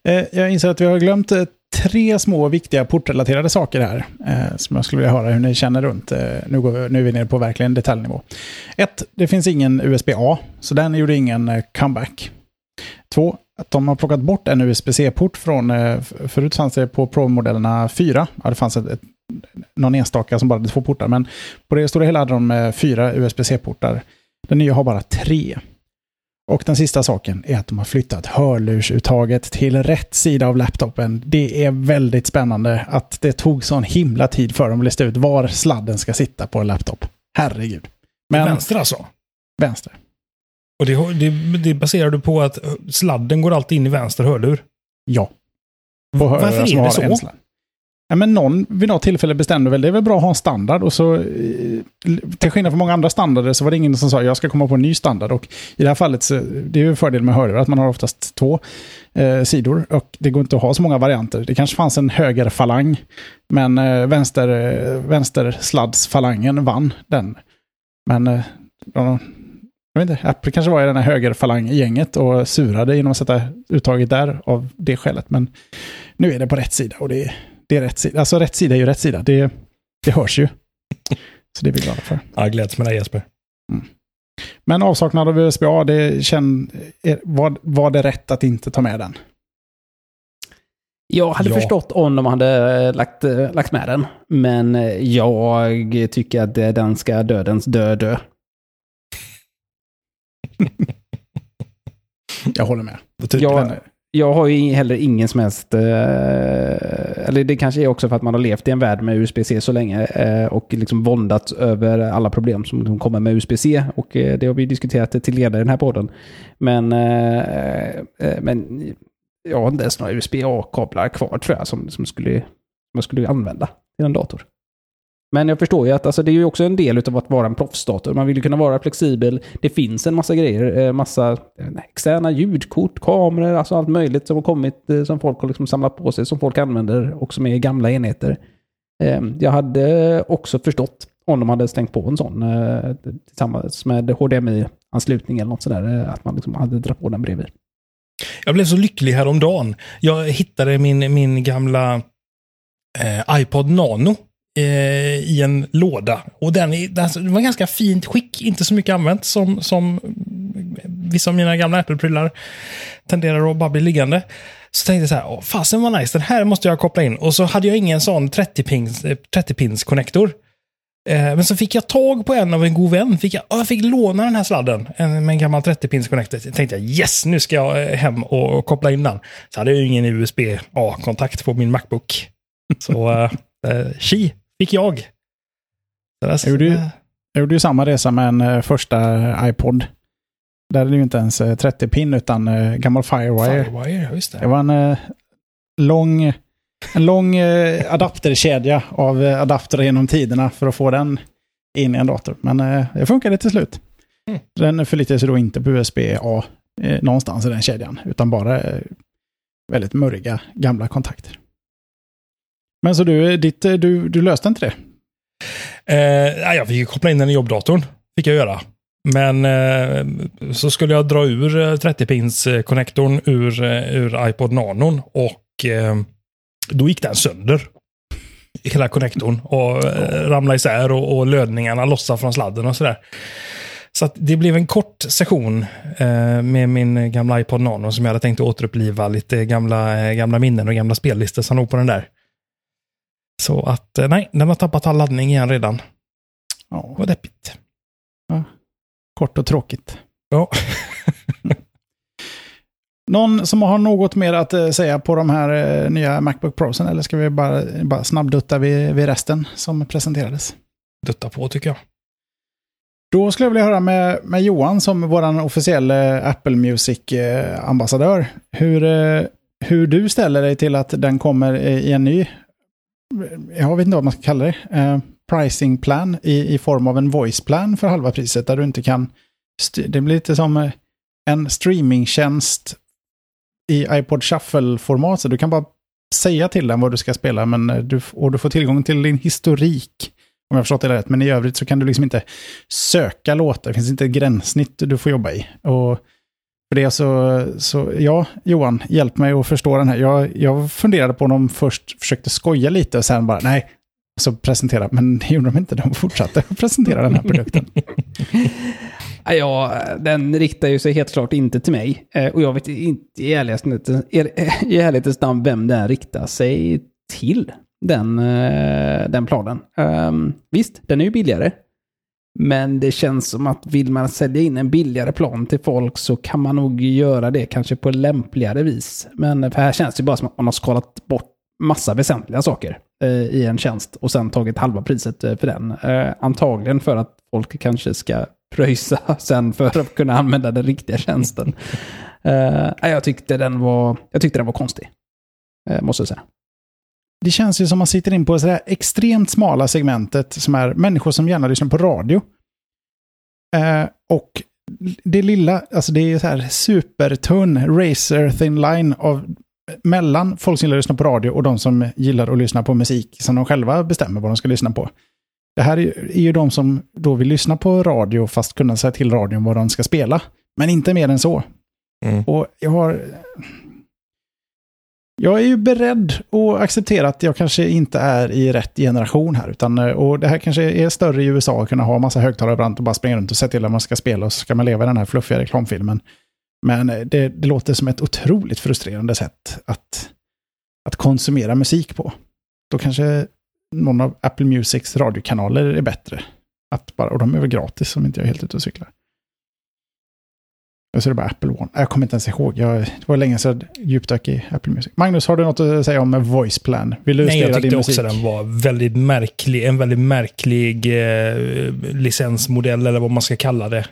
Jag inser att vi har glömt 3 små viktiga portrelaterade saker här. Som jag skulle vilja höra hur ni känner runt. Nu är vi nere på verkligen detaljnivå. 1. Det finns ingen USB-A. Så den gjorde ingen comeback. 2. Att de har plockat bort en USB-C-port från... Förut fanns det på Pro-modellerna 4. Ja, det fanns någon enstaka som bara hade 2 portar. Men på det stora hela hade de 4 USB-C-portar. Den nya har bara 3. Och den sista saken är att de har flyttat hörlursuttaget till rätt sida av laptopen. Det är väldigt spännande att det tog sån himla tid för dem att lista ut var sladden ska sitta på en laptop. Herregud. Men vänster alltså? Vänster. Och det baserar du på att sladden går alltid in i vänster hörlur? Ja. Varför är det så? Ja, men någon vid något tillfälle bestämde väl, det är väl bra att ha en standard, och så till skillnad från många andra standarder så var det ingen som sa jag ska komma på en ny standard, och i det här fallet så det är ju en fördel med hörlurar att man har oftast 2 sidor och det går inte att ha så många varianter. Det kanske fanns en högerfalang, men vänstersladsfalangen vann den. Men jag vet inte, Apple kanske var i den här högerfalang-gänget och surade genom att sätta uttaget där av det skälet, men nu är det på rätt sida och det är rätt sida. Alltså rätt sida är ju rätt sida. Det hörs ju. Så det är vi glada för. Ja, gläds med dig Jesper. Mm. Men avsaknad av USB-A, var det rätt att inte ta med den? Jag hade förstått om de hade lagt med den. Men jag tycker att den ska dödens dö. Jag håller med. Jag har ju heller ingen som helst... eller det kanske är också för att man har levt i en värld med USB-C så länge och liksom våndat över alla problem som kommer med USB-C. Och det har vi diskuterat till ledare i den här podden. Men jag har inte ens några USB-A-kablar kvar tror jag som man skulle använda i en dator. Men jag förstår ju att alltså, det är ju också en del av att vara en proffsdator. Man vill ju kunna vara flexibel. Det finns en massa grejer, massa externa ljudkort, kameror, alltså allt möjligt som har kommit, som folk har liksom samlat på sig, som folk använder och som är gamla enheter. Jag hade också förstått om de hade stängt på en sån tillsammans med HDMI-anslutning eller något sådär, att man liksom hade dragit på den bredvid. Jag blev så lycklig häromdagen. Jag hittade min gamla iPod Nano i en låda. Och den var ganska fint skick, inte så mycket använt som vissa av mina gamla Apple-prylar tenderar att bara bli liggande. Så tänkte jag så här, fasen var nice, den här måste jag koppla in. Och så hade jag ingen sån 30-pins konnektor. Men så fick jag tag på en av en god vän. Jag fick låna den här sladden med en gammal 30-pins konnektor. Så tänkte jag, yes, nu ska jag hem och koppla in den. Så hade jag ju ingen USB-A-kontakt på min MacBook. Så fick jag. Jag gjorde ju samma resa med en första iPod. Där är det ju inte ens 30-pin utan gammal Firewire. Just det. Det var en lång adapterkedja av adapter genom tiderna för att få den in i en dator. Men det funkade till slut. Den förlitade sig då inte på USB-A någonstans i den kedjan, utan bara väldigt mörga gamla kontakter. Men så du löste inte det? Jag fick koppla in den i jobbdatorn. Fick jag göra. Men så skulle jag dra ur 30-pins-konnektorn ur iPod Nanon och då gick den sönder. Hela konnektorn och ramlade isär och lödningarna lossade från sladden och sådär. Så att det blev en kort session med min gamla iPod Nano som jag hade tänkt återuppliva lite gamla minnen och gamla spellistor som låg på den där. Så att, nej, den har tappat all laddning igen redan. Ja. Vad deppigt. Ja. Kort och tråkigt. Ja. Någon som har något mer att säga på de här nya MacBook Prosen, eller ska vi bara snabbdutta vid resten som presenterades? Dutta på tycker jag. Då skulle jag vilja höra med Johan som våran officiella Apple Music-ambassadör. Hur du ställer dig till att den kommer i en ny, jag vet inte vad man ska kalla det, pricing plan i form av en voice plan för halva priset där du inte kan, det blir lite som en streamingtjänst i iPod Shuffle-format, så du kan bara säga till den vad du ska spela, men du får tillgång till din historik, om jag förstått det rätt, men i övrigt så kan du liksom inte söka låtar, det finns inte gränssnitt du får jobba i, och För det så ja, Johan, hjälp mig att förstå den här. Jag funderade på om de först försökte skoja lite och sen bara, nej, så presentera. Men det gjorde de inte, de fortsatte att presentera den här produkten. Ja, den riktar ju sig helt klart inte till mig. Och jag vet inte i ärlighetens namn vem den riktar sig till, den planen. Visst, den är ju billigare. Men det känns som att vill man sälja in en billigare plan till folk så kan man nog göra det kanske på lämpligare vis. Men för här känns det bara som att man har skalat bort massa väsentliga saker i en tjänst och sen tagit halva priset för den. Antagligen för att folk kanske ska pröjsa sen för att kunna använda den riktiga tjänsten. Jag tyckte den var konstig. Måste jag säga. Det känns ju som man sitter in på det här extremt smala segmentet som är människor som gärna lyssnar på radio. Och det lilla, alltså det är så här supertunn razor thin line mellan folk som gillar att lyssna på radio och de som gillar att lyssna på musik som de själva bestämmer vad de ska lyssna på. Det här är ju de som då vill lyssna på radio fast kunna säga till radion vad de ska spela. Men inte mer än så. Och jag är ju beredd att acceptera att jag kanske inte är i rätt generation här. Och det här kanske är större i USA att kunna ha massa högtalare överallt och bara springa runt och säga till att man ska spela och så ska man leva i den här fluffiga reklamfilmen. Men det låter som ett otroligt frustrerande sätt att konsumera musik på. Då kanske någon av Apple Musics radiokanaler är bättre. Och de är väl gratis om inte jag är helt ute och cyklar. Och så är det bara Apple One. Jag kommer inte ens ihåg. Det var länge sedan djupdök i Apple Music. Magnus, har du något att säga om Voice Plan? Vill du Nej, jag tyckte din också musik? den var väldigt märklig. En väldigt märklig licensmodell eller vad man ska kalla det.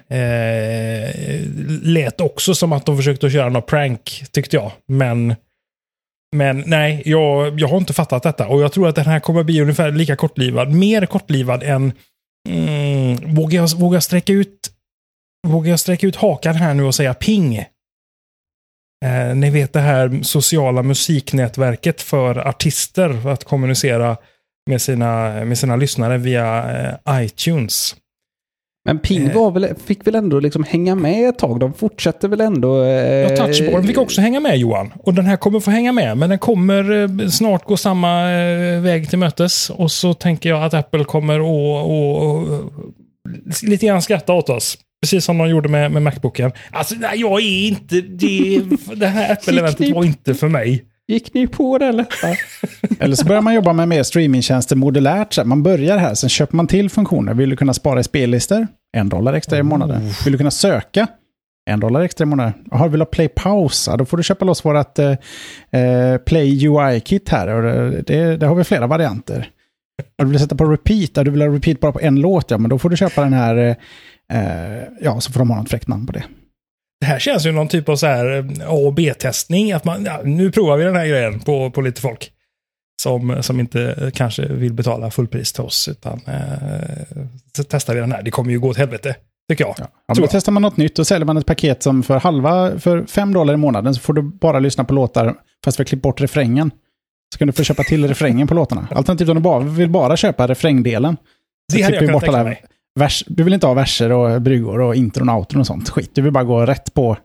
Lät också som att de försökte att köra någon prank, tyckte jag. Men nej, jag har inte fattat detta. Och jag tror att den här kommer bli ungefär lika kortlivad. Mer kortlivad än... Vågar jag sträcka ut hakan här nu och säga ping? Ni vet det här sociala musiknätverket för artister för att kommunicera med sina lyssnare via iTunes. Men Ping fick väl ändå liksom hänga med ett tag. De fortsätter väl ändå... Touchbar fick också hänga med, Johan. Och den här kommer få hänga med. Men den kommer snart gå samma väg till mötes. Och så tänker jag att Apple kommer att lite grann skratta åt oss. Precis som de gjorde med Macbooken. Alltså, nej, jag är inte... Det här Apple-eventet var inte för mig. Gick ni på det lätta? Eller så börjar man jobba med mer streamingtjänster modulärt. Man börjar här, sen köper man till funktioner. Vill du kunna spara i spellistor? $1 extra i månaden. Vill du kunna söka? $1 extra i månaden. Vill du ha play pausa? Då får du köpa loss vårt play UI-kit här. Och det har vi flera varianter. Om du vill sätta på repeat, du vill ha repeat bara på en låt, ja, men då får du köpa den här, så får de ha något fräckt namn på det. Det här känns ju någon typ av så här A- och B-testning, att nu provar vi den här grejen på lite folk som inte kanske vill betala fullpris till oss, utan så testar vi den här. Det kommer ju gå åt helvete, tycker jag. Ja, men då testar man något nytt och säljer man ett paket som för $5 i månaden så får du bara lyssna på låtar fast vi har klippt bort refrängen. Så kan du få köpa till refrängen på låtarna. Alternativt om du vill bara köpa refrängdelen. Det hade jag kunnat tänka mig. Du vill inte ha verser och bryggor och intron och outron och sånt skit. Du vill bara gå rätt på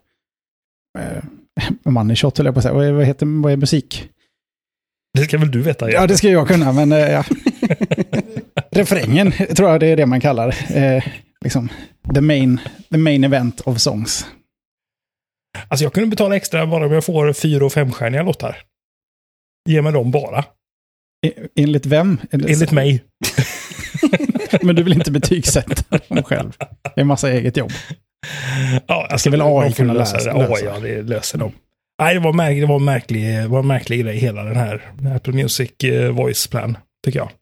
money shot, eller på att säga. Vad är musik? Det ska väl du veta. Ja, det ska jag kunna, men ja. Refrängen tror jag det är det man kallar liksom the main event of songs. Alltså jag kunde betala extra bara om jag får 4- och 5-stjärniga låtar. Ge mig dem bara. Enligt vem? Enligt mig. Men du vill inte betygsätta dem själv. Det är en massa eget jobb. Ja, jag ska väl AI kunna lösa. Ja, det löser dem. Nej, det var en märklig grej, hela den här Apple Music Voice Plan, tycker jag.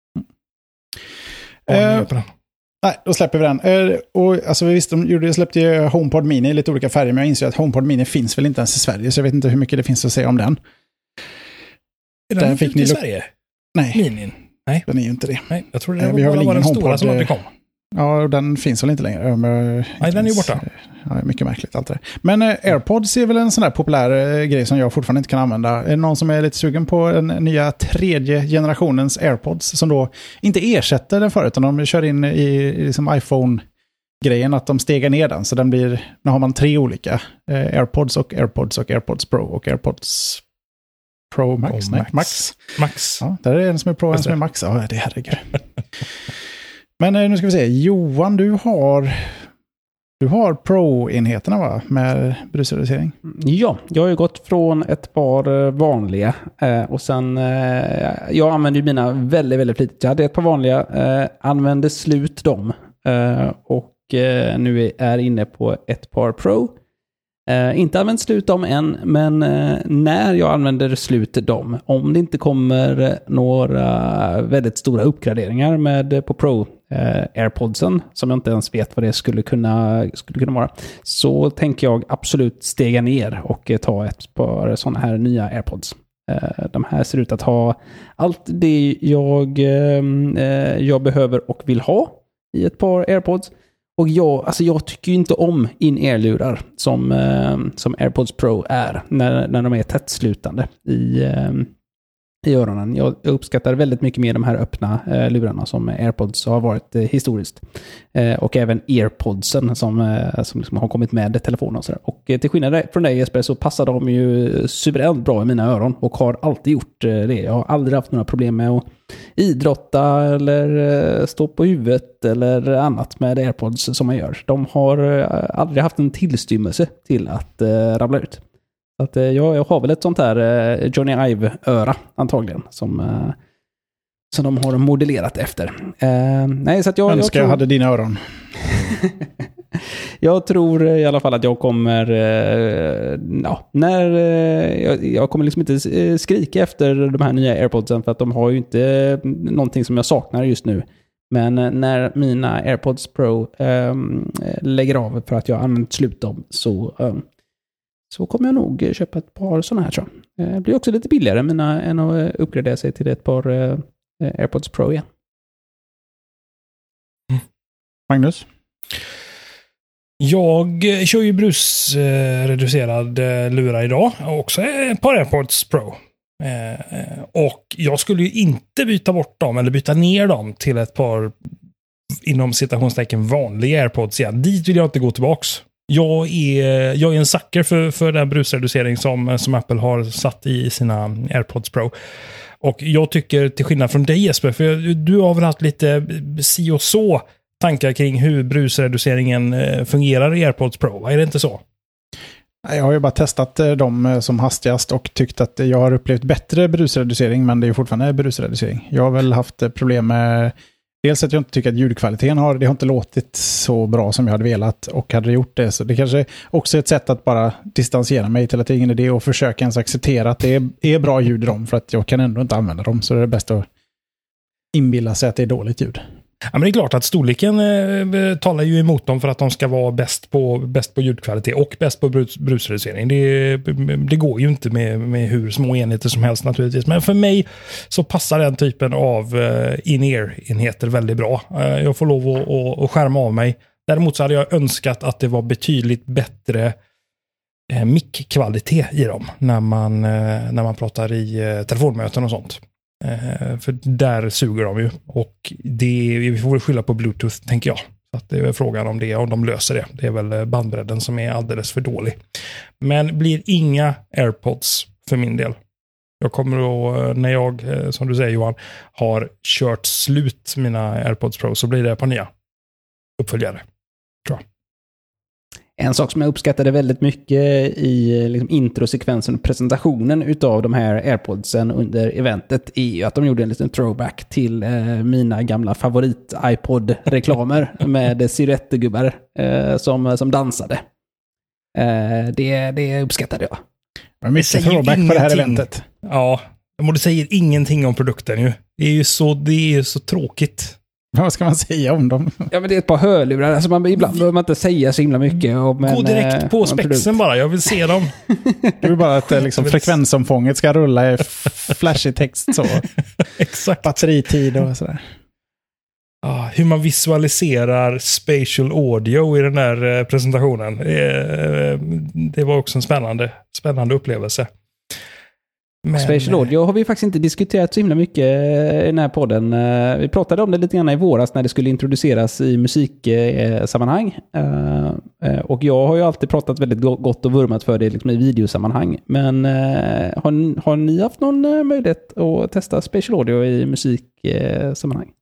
Nej, då släpper vi den. Och alltså, vi visste, de släppte ju HomePod Mini i lite olika färger, men jag inser att HomePod Mini finns väl inte ens i Sverige, så jag vet inte hur mycket det finns att säga om den. Är den fick ni i Sverige? Nej. Minin? Nej. Den är ju inte det. Nej, jag tror det vi har väl ingen den stora HomePod, som aldrig kom. Ja, den finns väl inte längre. Nej, den är ju borta. Ja, mycket märkligt allt det där. Men AirPods är väl en sån där populär grej som jag fortfarande inte kan använda. Är det någon som är lite sugen på den nya 3:e generationens AirPods som då inte ersätter den förut, utan de kör in i liksom iPhone grejen att de stegar ner den. Så den blir, nu har man 3 olika. AirPods och AirPods och AirPods Pro och AirPods Pro Max. Nej, Max. Ja, där är en som är Pro och en som är Max. Ja, det är herregud. Men nu ska vi se. Johan, du har Pro-enheterna, va? Med brusreducering. Ja, jag har ju gått från ett par vanliga och sen jag använder ju mina väldigt, väldigt flitigt. Jag hade ett par vanliga, använde slut dem och nu är inne på ett par Pro. Inte använt slut dem än, men när jag använder slut dem, om det inte kommer några väldigt stora uppgraderingar på Pro AirPodsen, som jag inte ens vet vad det skulle kunna vara, så tänker jag absolut stega ner och ta ett par sådana här nya AirPods. De här ser ut att ha allt det jag behöver och vill ha i ett par AirPods. Och jag tycker ju inte om in-ear-lurar som AirPods Pro är när de är tättslutande i öronen. Jag uppskattar väldigt mycket mer de här öppna lurarna som AirPods har varit historiskt. Och även EarPodsen som liksom har kommit med telefonen och sådär. Och till skillnad från dig, Jesper, så passar de ju suveränt bra i mina öron och har alltid gjort det. Jag har aldrig haft några problem med att idrotta eller stå på huvudet eller annat med AirPods som man gör. De har aldrig haft en tillstymmelse till att ramla ut. Så att jag har väl ett sånt här Johnny Ive-öra antagligen som de har modellerat efter. Nej, så att jag önskar jag hade dina öron. Jag tror i alla fall att jag kommer jag kommer liksom inte skrika efter de här nya AirPodsen, för att de har ju inte någonting som jag saknar just nu. Men när mina AirPods Pro lägger av för att jag har använt slut dem, så kommer jag nog köpa ett par sådana här, tror jag. Det blir också lite billigare än att uppgradera sig till ett par AirPods Pro igen. Magnus? Jag kör ju brusreducerad lura idag. Också ett par AirPods Pro. Och jag skulle ju inte byta bort dem eller byta ner dem till ett par inom citationstecken vanliga AirPods igen. Dit vill jag inte gå tillbaks. Jag är en sucker för den brusreducering som Apple har satt i sina AirPods Pro. Och jag tycker, till skillnad från dig, Jesper, för du har väl haft lite si och så tankar kring hur brusreduceringen fungerar i AirPods Pro. Är det inte så? Jag har ju bara testat dem som hastigast och tyckt att jag har upplevt bättre brusreducering, men det är fortfarande brusreducering. Jag har väl haft problem med dels att jag inte tycker att ljudkvaliteten har inte låtit så bra som jag hade velat, och hade gjort det, så det kanske också är ett sätt att bara distansera mig till att det är ingen idé och försöka ens acceptera att det är bra ljud i dem, för att jag kan ändå inte använda dem, så det är bäst att inbilla sig att det är dåligt ljud. Ja, men det är klart att storleken talar ju emot dem för att de ska vara bäst på ljudkvalitet och bäst på brusreducering. Det går ju inte med hur små enheter som helst naturligtvis. Men för mig så passar den typen av in-ear-enheter väldigt bra. Jag får lov att skärma av mig. Däremot så hade jag önskat att det var betydligt bättre mic-kvalitet i dem när man pratar i telefonmöten och sånt. För där suger de ju, och vi får väl skylla på Bluetooth, tänker jag. Så att det är väl frågan om de löser det. Det är väl bandbredden som är alldeles för dålig. Men blir inga AirPods för min del. Jag kommer att, när jag, som du säger Johan, har kört slut mina AirPods Pro, så blir det på nya uppföljare, tror jag. En sak som jag uppskattade väldigt mycket i liksom introsekvensen och presentationen utav de här AirPodsen under eventet är ju att de gjorde en liten throwback till mina gamla favorit-iPod-reklamer med silhuettegubbar som dansade. Det uppskattade jag. Men mycket throwback på det här eventet. Ja, men det säger ingenting om produkten ju. Det är ju så tråkigt. Vad ska man säga om dem? Ja, men det är ett par hörlurar. Alltså ibland behöver man inte säga så himla mycket. Gå direkt på spexen bara. Jag vill se dem. Det är bara att liksom, frekvensomfånget ska rulla i flashig text. Så. Exakt. Batteritid och sådär. Hur man visualiserar spatial audio i den där presentationen. Det var också en spännande upplevelse. Spatial Audio har vi faktiskt inte diskuterat så himla mycket i den här podden. Vi pratade om det lite grann i våras när det skulle introduceras i musiksammanhang. Och jag har ju alltid pratat väldigt gott och vurmat för det liksom i videosammanhang. Men har ni haft någon möjlighet att testa Spatial Audio i musiksammanhang?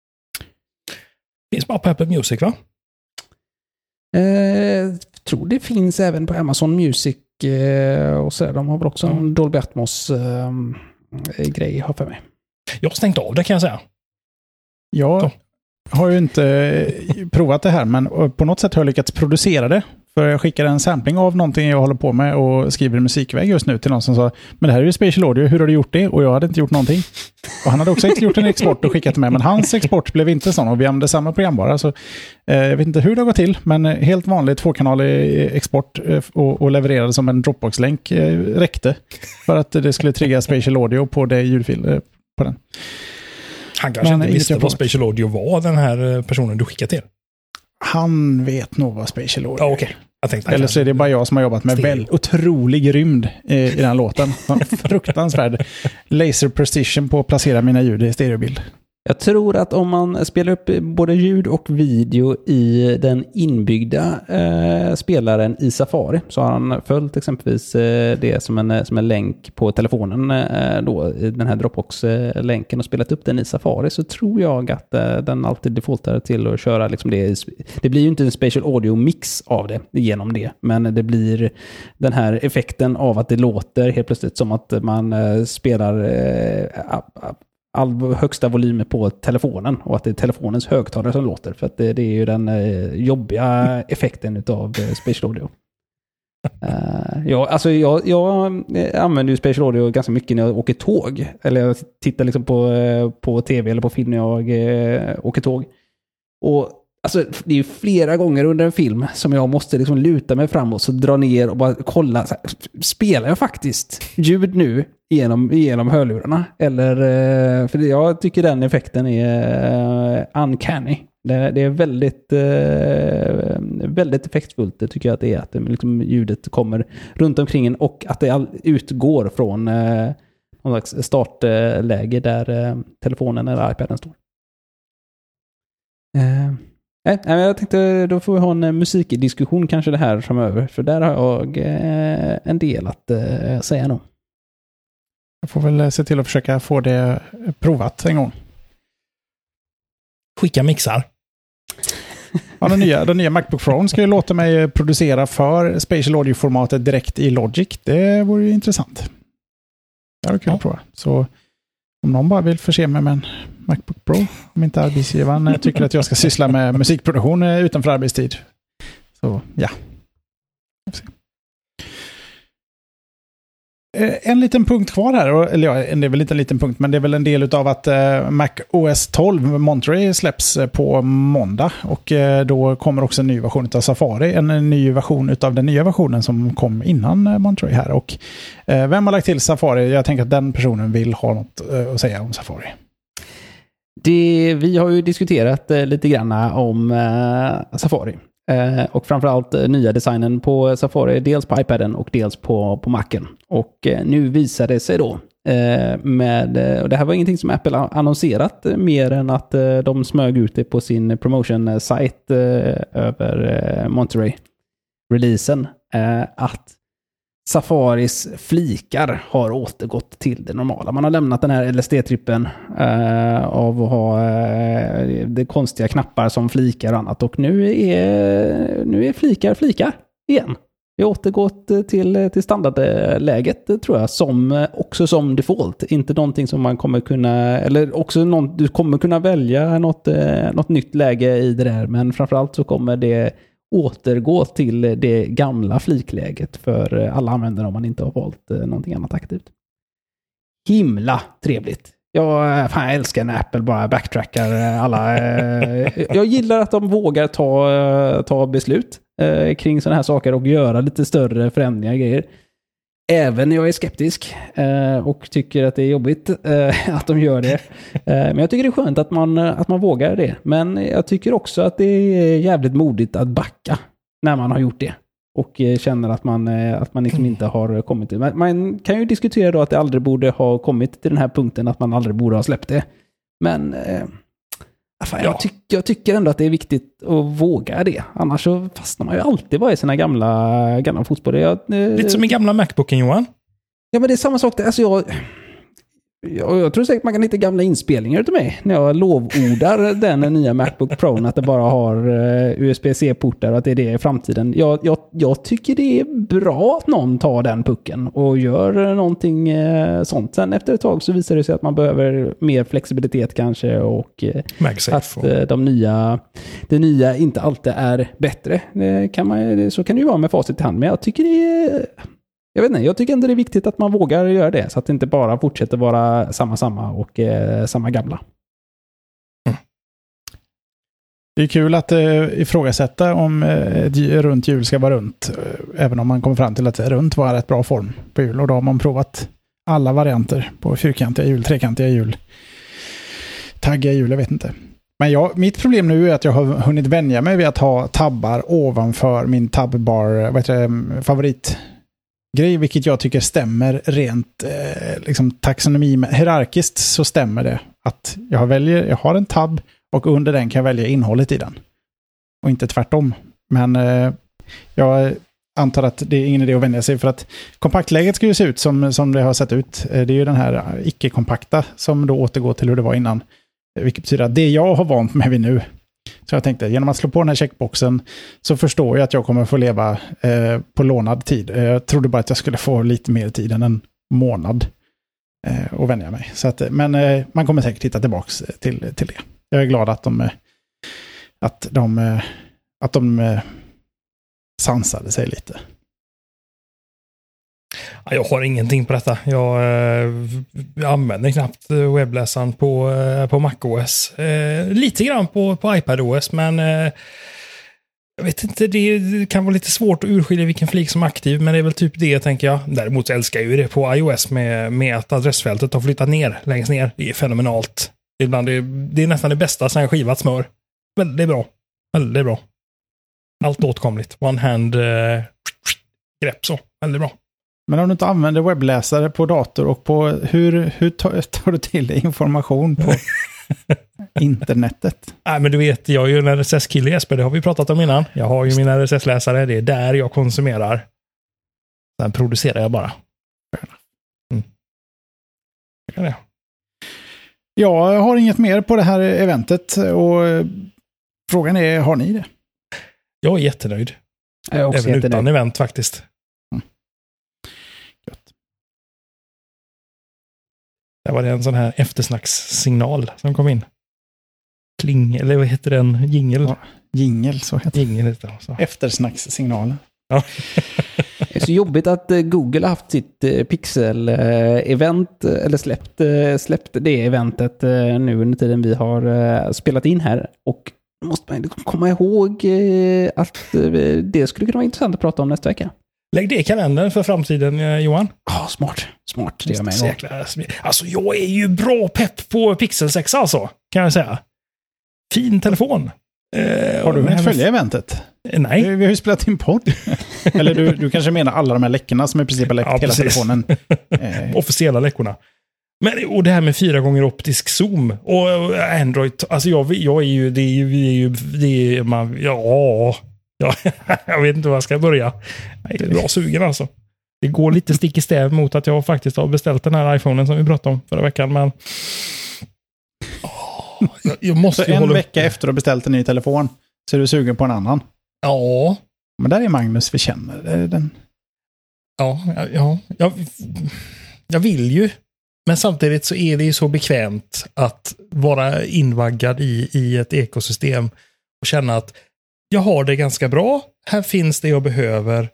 Finns bara på Apple Music, va? Tror det finns även på Amazon Music och så. De har väl också en Dolby Atmos grej har för mig. Jag har stängt av det, kan jag säga. Jag har ju inte provat det här, men på något sätt har jag lyckats producera det. För jag skickade en sampling av någonting jag håller på med och skriver musikväg just nu till någon som sa, men det här är ju Spatial Audio, hur har du gjort det? Och jag hade inte gjort någonting. Och han hade också gjort en export och skickat till mig, men hans export blev inte sån och vi använde samma programvara. Så jag vet inte hur det har gått till, men helt vanlig tvåkanalig export och levererade som en Dropbox-länk räckte för att det skulle trigga Spatial Audio på det ljudfil på den. Han kanske inte visste vad Spatial Audio var, den här personen du skickade till. Han vet nog vad Spatial Audio är. Okay. Eller så är det bara jag som har jobbat med väldigt otrolig rymd i den låten. Fruktansvärd laser precision på att placera mina ljud i stereobild. Jag tror att om man spelar upp både ljud och video i den inbyggda spelaren i Safari, så har han följt exempelvis det som en länk på telefonen då, den här Dropbox-länken och spelat upp den i Safari, så tror jag att den alltid defaultar till att köra liksom det. Det blir ju inte en Spatial Audio-mix av det genom det, men det blir den här effekten av att det låter helt plötsligt som att man spelar all högsta volym på telefonen och att det är telefonens högtalare som låter, för att det är ju den jobbiga effekten av Spatial Audio. Jag använder ju Spatial Audio ganska mycket när jag åker tåg, eller jag tittar liksom på tv eller på film när jag åker tåg. Och alltså, det är ju flera gånger under en film som jag måste liksom luta mig framåt och dra ner och bara kolla. Så här, spelar jag faktiskt ljud nu genom hörlurarna? Eller, för jag tycker den effekten är uncanny. Det är väldigt effektfullt. Det tycker jag att det är. Att liksom ljudet kommer runt omkring en och att det utgår från någon slags startläge där telefonen eller iPaden står. Jag tänkte då får vi ha en musikdiskussion kanske det här framöver, för där har jag en del att säga nog. Jag får väl se till att försöka få det provat en gång. Skicka mixar. Ja, den nya MacBook Pro ska ju låta mig producera för Spatial Audio-formatet direkt i Logic. Det vore ju intressant. Det hade kunnat prova. Så om någon bara vill förse mig med en MacBook Pro, om inte arbetsgivaren tycker att jag ska syssla med musikproduktion utanför arbetstid. Så ja. En liten punkt kvar här, eller ja, det är väl inte en liten punkt, men det är väl en del av att Mac OS 12 Monterey släpps på måndag, och då kommer också en ny version av Safari, en ny version av den nya versionen som kom innan Monterey här. Och vem har lagt till Safari? Jag tänker att den personen vill ha något att säga om Safari. Vi har ju diskuterat lite grann om Safari. Och framförallt nya designen på Safari, dels på iPaden och dels på Macen. Och nu visar det sig då och det här var ingenting som Apple har annonserat mer än att de smög ut det på sin promotion-sajt över Monterey-releasen, att Safaris flikar har återgått till det normala. Man har lämnat den här LSD-trippen av att ha det konstiga knappar som flikar och annat. Och nu är flikar igen. Vi har återgått till standardläget, tror jag, också som default. Inte någonting som man kommer kunna, eller också du kommer kunna välja något nytt läge i det där. Men framförallt så kommer det återgå till det gamla flikläget för alla användare om man inte har valt någonting annat aktivt. Himla trevligt. Jag älskar när Apple bara backtrackar alla. Jag gillar att de vågar ta beslut kring sådana här saker och göra lite större förändringar och grejer. Även jag är skeptisk och tycker att det är jobbigt att de gör det. Men jag tycker det är skönt att man vågar det. Men jag tycker också att det är jävligt modigt att backa när man har gjort det. och känner att man liksom inte har kommit till. Man kan ju diskutera då att det aldrig borde ha kommit till den här punkten, att man aldrig borde ha släppt det. Men jag tycker ändå att det är viktigt att våga det. Annars så fastnar man ju alltid bara i sina gamla fotboll. Lite som i gamla MacBooken, Johan. Ja, men det är samma sak. Alltså jag tror säkert man kan hitta gamla inspelningar utav mig när jag lovordar den nya MacBook Pro, att det bara har USB-C-portar och att det är det i framtiden. Jag tycker det är bra att någon tar den pucken och gör någonting sånt. Sen efter ett tag så visar det sig att man behöver mer flexibilitet kanske, och att det nya inte alltid är bättre. Så kan det ju vara med facit i hand, men jag tycker jag tycker ändå det är viktigt att man vågar göra det, så att det inte bara fortsätter vara samma och samma gamla. Det är kul att ifrågasätta om runt hjul ska vara runt, även om man kommer fram till att runt var rätt bra form på hjul. Och då har man provat alla varianter på fyrkantiga hjul, trekantiga hjul, taggiga hjul, jag vet inte. Men mitt problem nu är att jag har hunnit vänja mig vid att ha tabbar ovanför min tabbar, favoritgrej, vilket jag tycker stämmer rent liksom taxonomi, hierarkisiskt så stämmer det att jag har en tabb och under den kan jag välja innehållet i den och inte tvärtom. Men jag antar att det är ingen idé att vänja sig, för att kompaktläget ska ju se ut som det har sett ut. Det är ju den här icke-kompakta som då återgår till hur det var innan, vilket betyder att det jag har vant mig vid nu. Så jag tänkte, genom att slå på den här checkboxen så förstår jag att jag kommer få leva på lånad tid. Jag trodde bara att jag skulle få lite mer tid än en månad och vänja mig. Så att, men man kommer säkert hitta tillbaka till det. Jag är glad att de sansade sig lite. Jag har ingenting på detta. Jag använder knappt webbläsaren på macOS. Lite grann på iPadOS, men jag vet inte, det kan vara lite svårt att urskilja vilken flik som är aktiv, men det är väl typ det, tänker jag. Däremot älskar jag ju det på iOS med att adressfältet har flyttat längst ner. Det är fenomenalt. Ibland det är nästan det bästa sen skivat smör. Väldigt bra. Väldigt bra. Allt åtkomligt. One hand grepp så. Väldigt bra. Men om du inte använder webbläsare på dator och på hur tar du till dig information på internetet? Nej, men du vet, jag är ju en RSS-kille, Jesper, det har vi pratat om innan. Jag har ju min RSS-läsare, det är där jag konsumerar. Sen producerar jag bara. Det. Jag har inget mer på det här eventet, och frågan är, har ni det? Jag är jättenöjd. Jag är också även jättenöjd. Utan event faktiskt. Där var det en sån här eftersnackssignal som kom in. Eller vad heter den? Jingel? Ja, jingel, så heter det. Jingel heter det. Så. Eftersnackssignalen. Ja. Det är så jobbigt att Google har haft sitt Pixel-event, eller släppt det eventet nu under tiden vi har spelat in här. Och måste man komma ihåg att det skulle kunna vara intressant att prata om nästa vecka. Lägg det i kalendern för framtiden, Johan. Ja, smart. Det gör mig. Alltså, jag är ju bra pepp på Pixel 6, alltså, kan jag säga. Fin telefon. Har du hunnit följa eventet? Nej. Vi har ju spelat in podd. Eller du kanske menar alla de här läckorna som i princip har läckt hela telefonen. Officiella läckorna. Och det här med 4 gånger optisk zoom och Android, alltså jag är ju, jag vet inte var jag ska börja. Jag är bra sugen alltså. Det går lite stick i stäv mot att jag faktiskt har beställt den här iPhonen som vi pratade om förra veckan, men jag måste så ju en vecka efter att ha beställt en ny telefon så är du sugen på en annan. Ja. Men där är Magnus, vi känner den. Ja. Jag vill ju. Men samtidigt så är det ju så bekvämt att vara invaggad i ett ekosystem och känna att jag har det ganska bra. Här finns det jag behöver.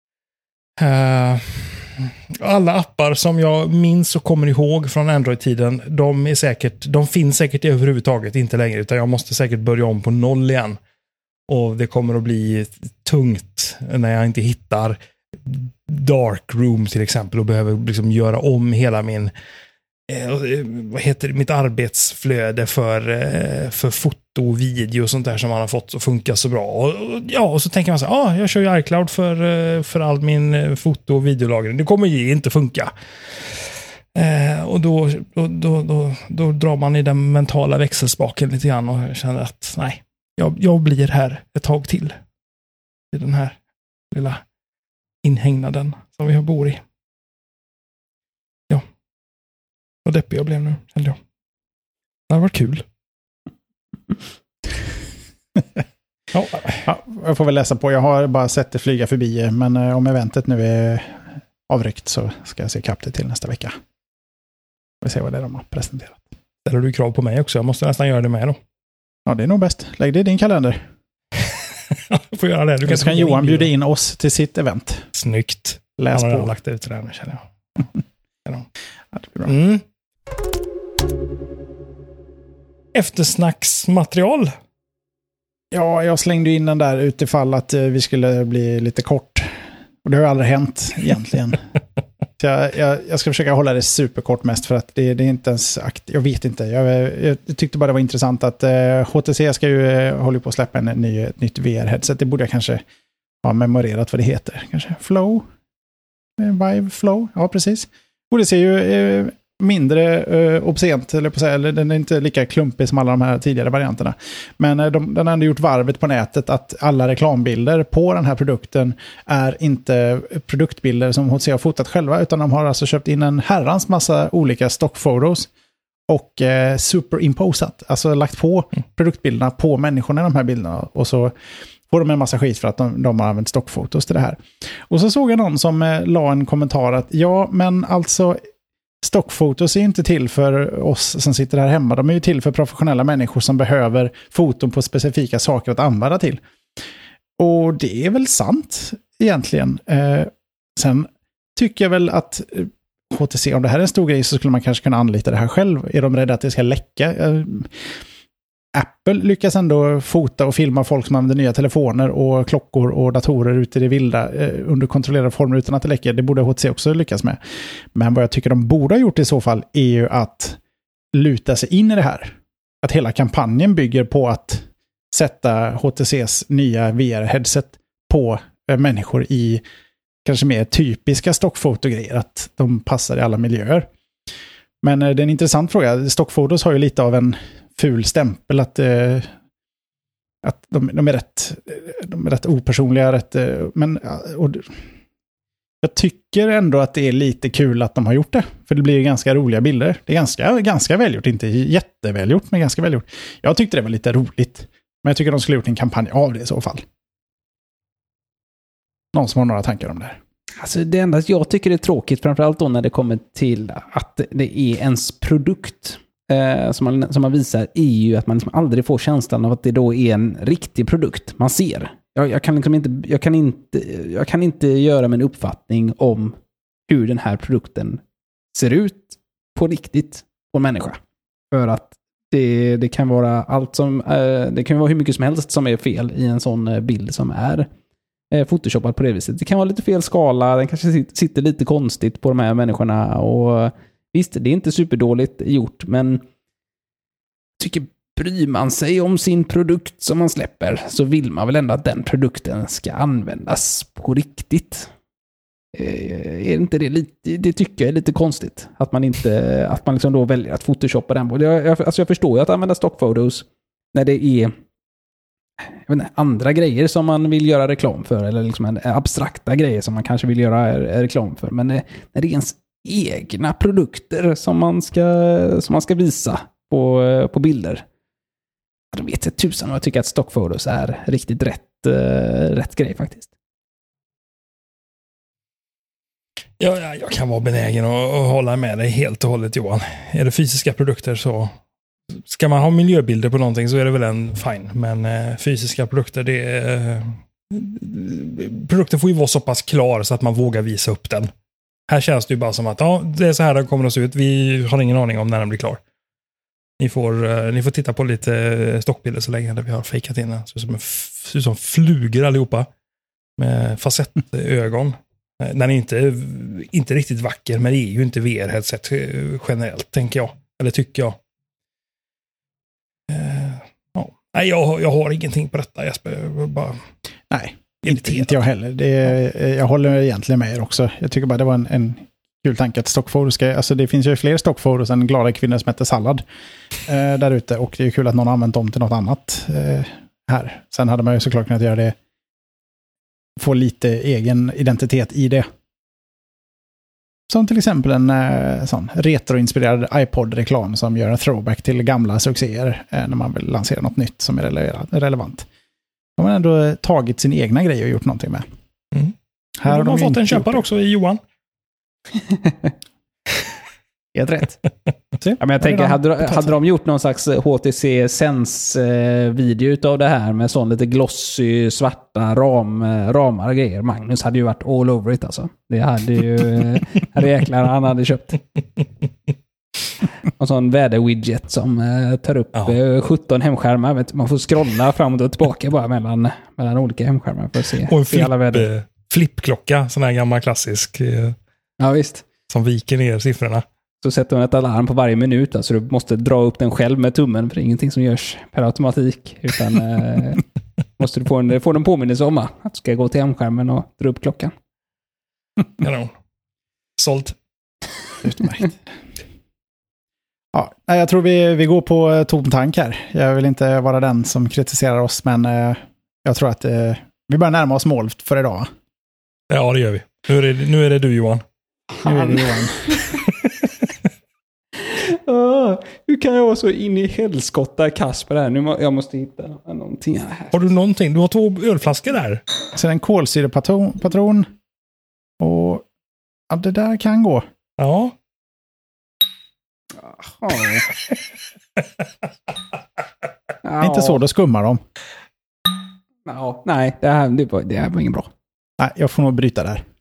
Alla appar som jag minns och kommer ihåg från Android-tiden, de finns säkert överhuvudtaget inte längre, utan jag måste säkert börja om på 0 igen. Och det kommer att bli tungt när jag inte hittar Dark Room till exempel och behöver liksom göra om hela min vad heter det, mitt arbetsflöde för foto och video och sånt där som man har fått att funka så bra. Och så tänker man så här, jag kör ju iCloud för all min foto- och videolagring. Det kommer ju inte funka. Och då drar man i den mentala växelspaken lite grann och känner att nej, jag blir här ett tag till i den här lilla inhägnaden som vi bor i. Ja. Och deppig jag blev nu, kände jag. Det har varit kul. Ja, jag får väl läsa på. Jag har bara sett det flyga förbi, men om eventet nu är avryckt så ska jag se kapp det till nästa vecka. Vi ser vad det är de har presenterat. Ställer du krav på mig också? Jag måste nästan göra det med då. Ja, det är nog bäst. Lägg det i din kalender. Jag får göra det. Du kan Johan bjuda in oss till sitt event. Snyggt. Läs på. Han har lagt ut det där nu, känner jag. Ja, det blir bra. Eftersnacksmaterial. Ja, jag slängde in den där utifall att vi skulle bli lite kort. Och det har ju aldrig hänt egentligen. Så jag ska försöka hålla det superkort mest för att det är inte ens jag vet inte. Jag tyckte bara det var intressant att HTC ska ju hålla på att släppa ett nytt VR-headset. Det borde jag kanske ha memorerat vad det heter. Kanske Flow? Vive Flow? Ja, precis. Och det ser ju mindre obscent, eller den är inte lika klumpig som alla de här tidigare varianterna. Men den har ändå gjort varvet på nätet att alla reklambilder på den här produkten är inte produktbilder som HTC har fotat själva, utan de har alltså köpt in en herrans massa olika stockfotos och superimposat, alltså lagt på produktbilderna på människorna i de här bilderna, och så får de en massa skit för att de har använt stockfotos till det här. Och så såg jag någon som la en kommentar att ja, men alltså stockfotos är inte till för oss som sitter här hemma. De är ju till för professionella människor som behöver foton på specifika saker att använda till. Och det är väl sant egentligen. Sen tycker jag väl att HTC, om det här är en stor grej så skulle man kanske kunna anlita det här själv. Är de rädda att det ska läcka? Apple lyckas ändå fota och filma folk som använder nya telefoner och klockor och datorer ute i det vilda under kontrollerade former utan att det läcker. Det borde HTC också lyckas med. Men vad jag tycker de borde ha gjort i så fall är ju att luta sig in i det här. Att hela kampanjen bygger på att sätta HTCs nya VR-headset på människor i kanske mer typiska stockfotogrejer. Att de passar i alla miljöer. Men det är en intressant fråga. Stockfotos har ju lite av en ful stämpel att de är rätt opersonliga, men jag tycker ändå att det är lite kul att de har gjort det, för det blir ganska roliga bilder. Det är ganska välgjort, inte jättevälgjort, men ganska välgjort. Jag tyckte det var lite roligt, men jag tycker de skulle gjort en kampanj av det i så fall. Någon som har några tankar om det här? Alltså det enda jag tycker är tråkigt, framförallt då när det kommer till att det är ens produkt som man visar, är ju att man liksom aldrig får känslan av att det då är en riktig produkt man ser. Jag kan inte göra min uppfattning om hur den här produkten ser ut på riktigt på en människa. För att det kan vara allt som det kan vara hur mycket som helst som är fel i en sån bild som är photoshoppad på det viset. Det kan vara lite fel skala, den kanske sitter lite konstigt på de här människorna, och visst, det är inte superdåligt gjort, men jag tycker, bryr man sig om sin produkt som man släpper, så vill man väl ändå att den produkten ska användas på riktigt. Är inte det lite, det tycker jag är lite konstigt, att man liksom då väljer att photoshoppa den. Jag förstår ju att använda stockfotos när det är andra grejer som man vill göra reklam för, eller liksom abstrakta grejer som man kanske vill göra reklam för, men när det är ens egna produkter som man ska visa på bilder, då vet jag tusan, och jag tycker att stockfotos är riktigt rätt grej faktiskt. Ja, jag kan vara benägen att hålla med dig helt och hållet, Johan. Är det fysiska produkter så ska man ha miljöbilder på någonting så är det väl en fine. Men fysiska produkter, produkten får ju vara så pass klar så att man vågar visa upp den. Här känns det ju bara som att det är så här den kommer att se ut. Vi har ingen aning om när den blir klar. Ni får titta på lite stockbilder så länge där vi har fejkat in den. Så som flugor allihopa. Med facettögon. Den är inte riktigt vacker, men det är ju inte VR-headset generellt, tänker jag. Eller tycker jag. Ja. Nej, jag har ingenting på detta, Jesper. Bara... Nej, inte jag heller. Jag håller egentligen med er också. Jag tycker bara det var en kul tanke att Stockforum alltså det finns ju fler Stockforum än glada kvinnor som heter Sallad där ute. Och det är ju kul att någon har använt dem till något annat här. Sen hade man ju såklart kunnat göra det, få lite egen identitet i det. Som till exempel en sån retroinspirerad iPod-reklam som gör en throwback till gamla succéer när man vill lansera något nytt som är relevant. De har ändå tagit sin egna grej och gjort någonting med. Mm. Här har de fått en köpare också i Johan. Helt rätt. Ja, men jag tänker, hade de gjort någon slags HTC Sense-video utav det här med sån lite glossy, svarta ramar och grejer. Magnus hade ju varit all over it alltså. Det hade ju jäklar han hade köpt. En sån väderwidget som tar upp 17 hemskärmar. Man får scrolla fram och tillbaka bara mellan olika hemskärmar för att se. Och en flippklocka, sån här gammal klassisk. Ja, visst. Som viker ner siffrorna. Så sätter man ett alarm på varje minut. Alltså du måste dra upp den själv med tummen. För det är ingenting som görs per automatik. Utan måste du få en påminnelse om att du ska gå till hemskärmen och dra upp klockan. Kanon. Sålt. Ja, jag tror vi går på tom tank här. Jag vill inte vara den som kritiserar oss. Men jag tror att vi börjar närma oss mål för idag. Ja, det gör vi. Nu är det du, Johan. Nu är det Johan. Hur kan jag vara så in i helskotta Kasper här? Jag måste hitta någonting här. Har du någonting? Du har 2 ölflaskor där. Så en kolsyrepatron. Och ja, det där kan gå. Ja. Inte så, då skummar de. Nej, det här var inget bra. Nej, jag får nog bryta där.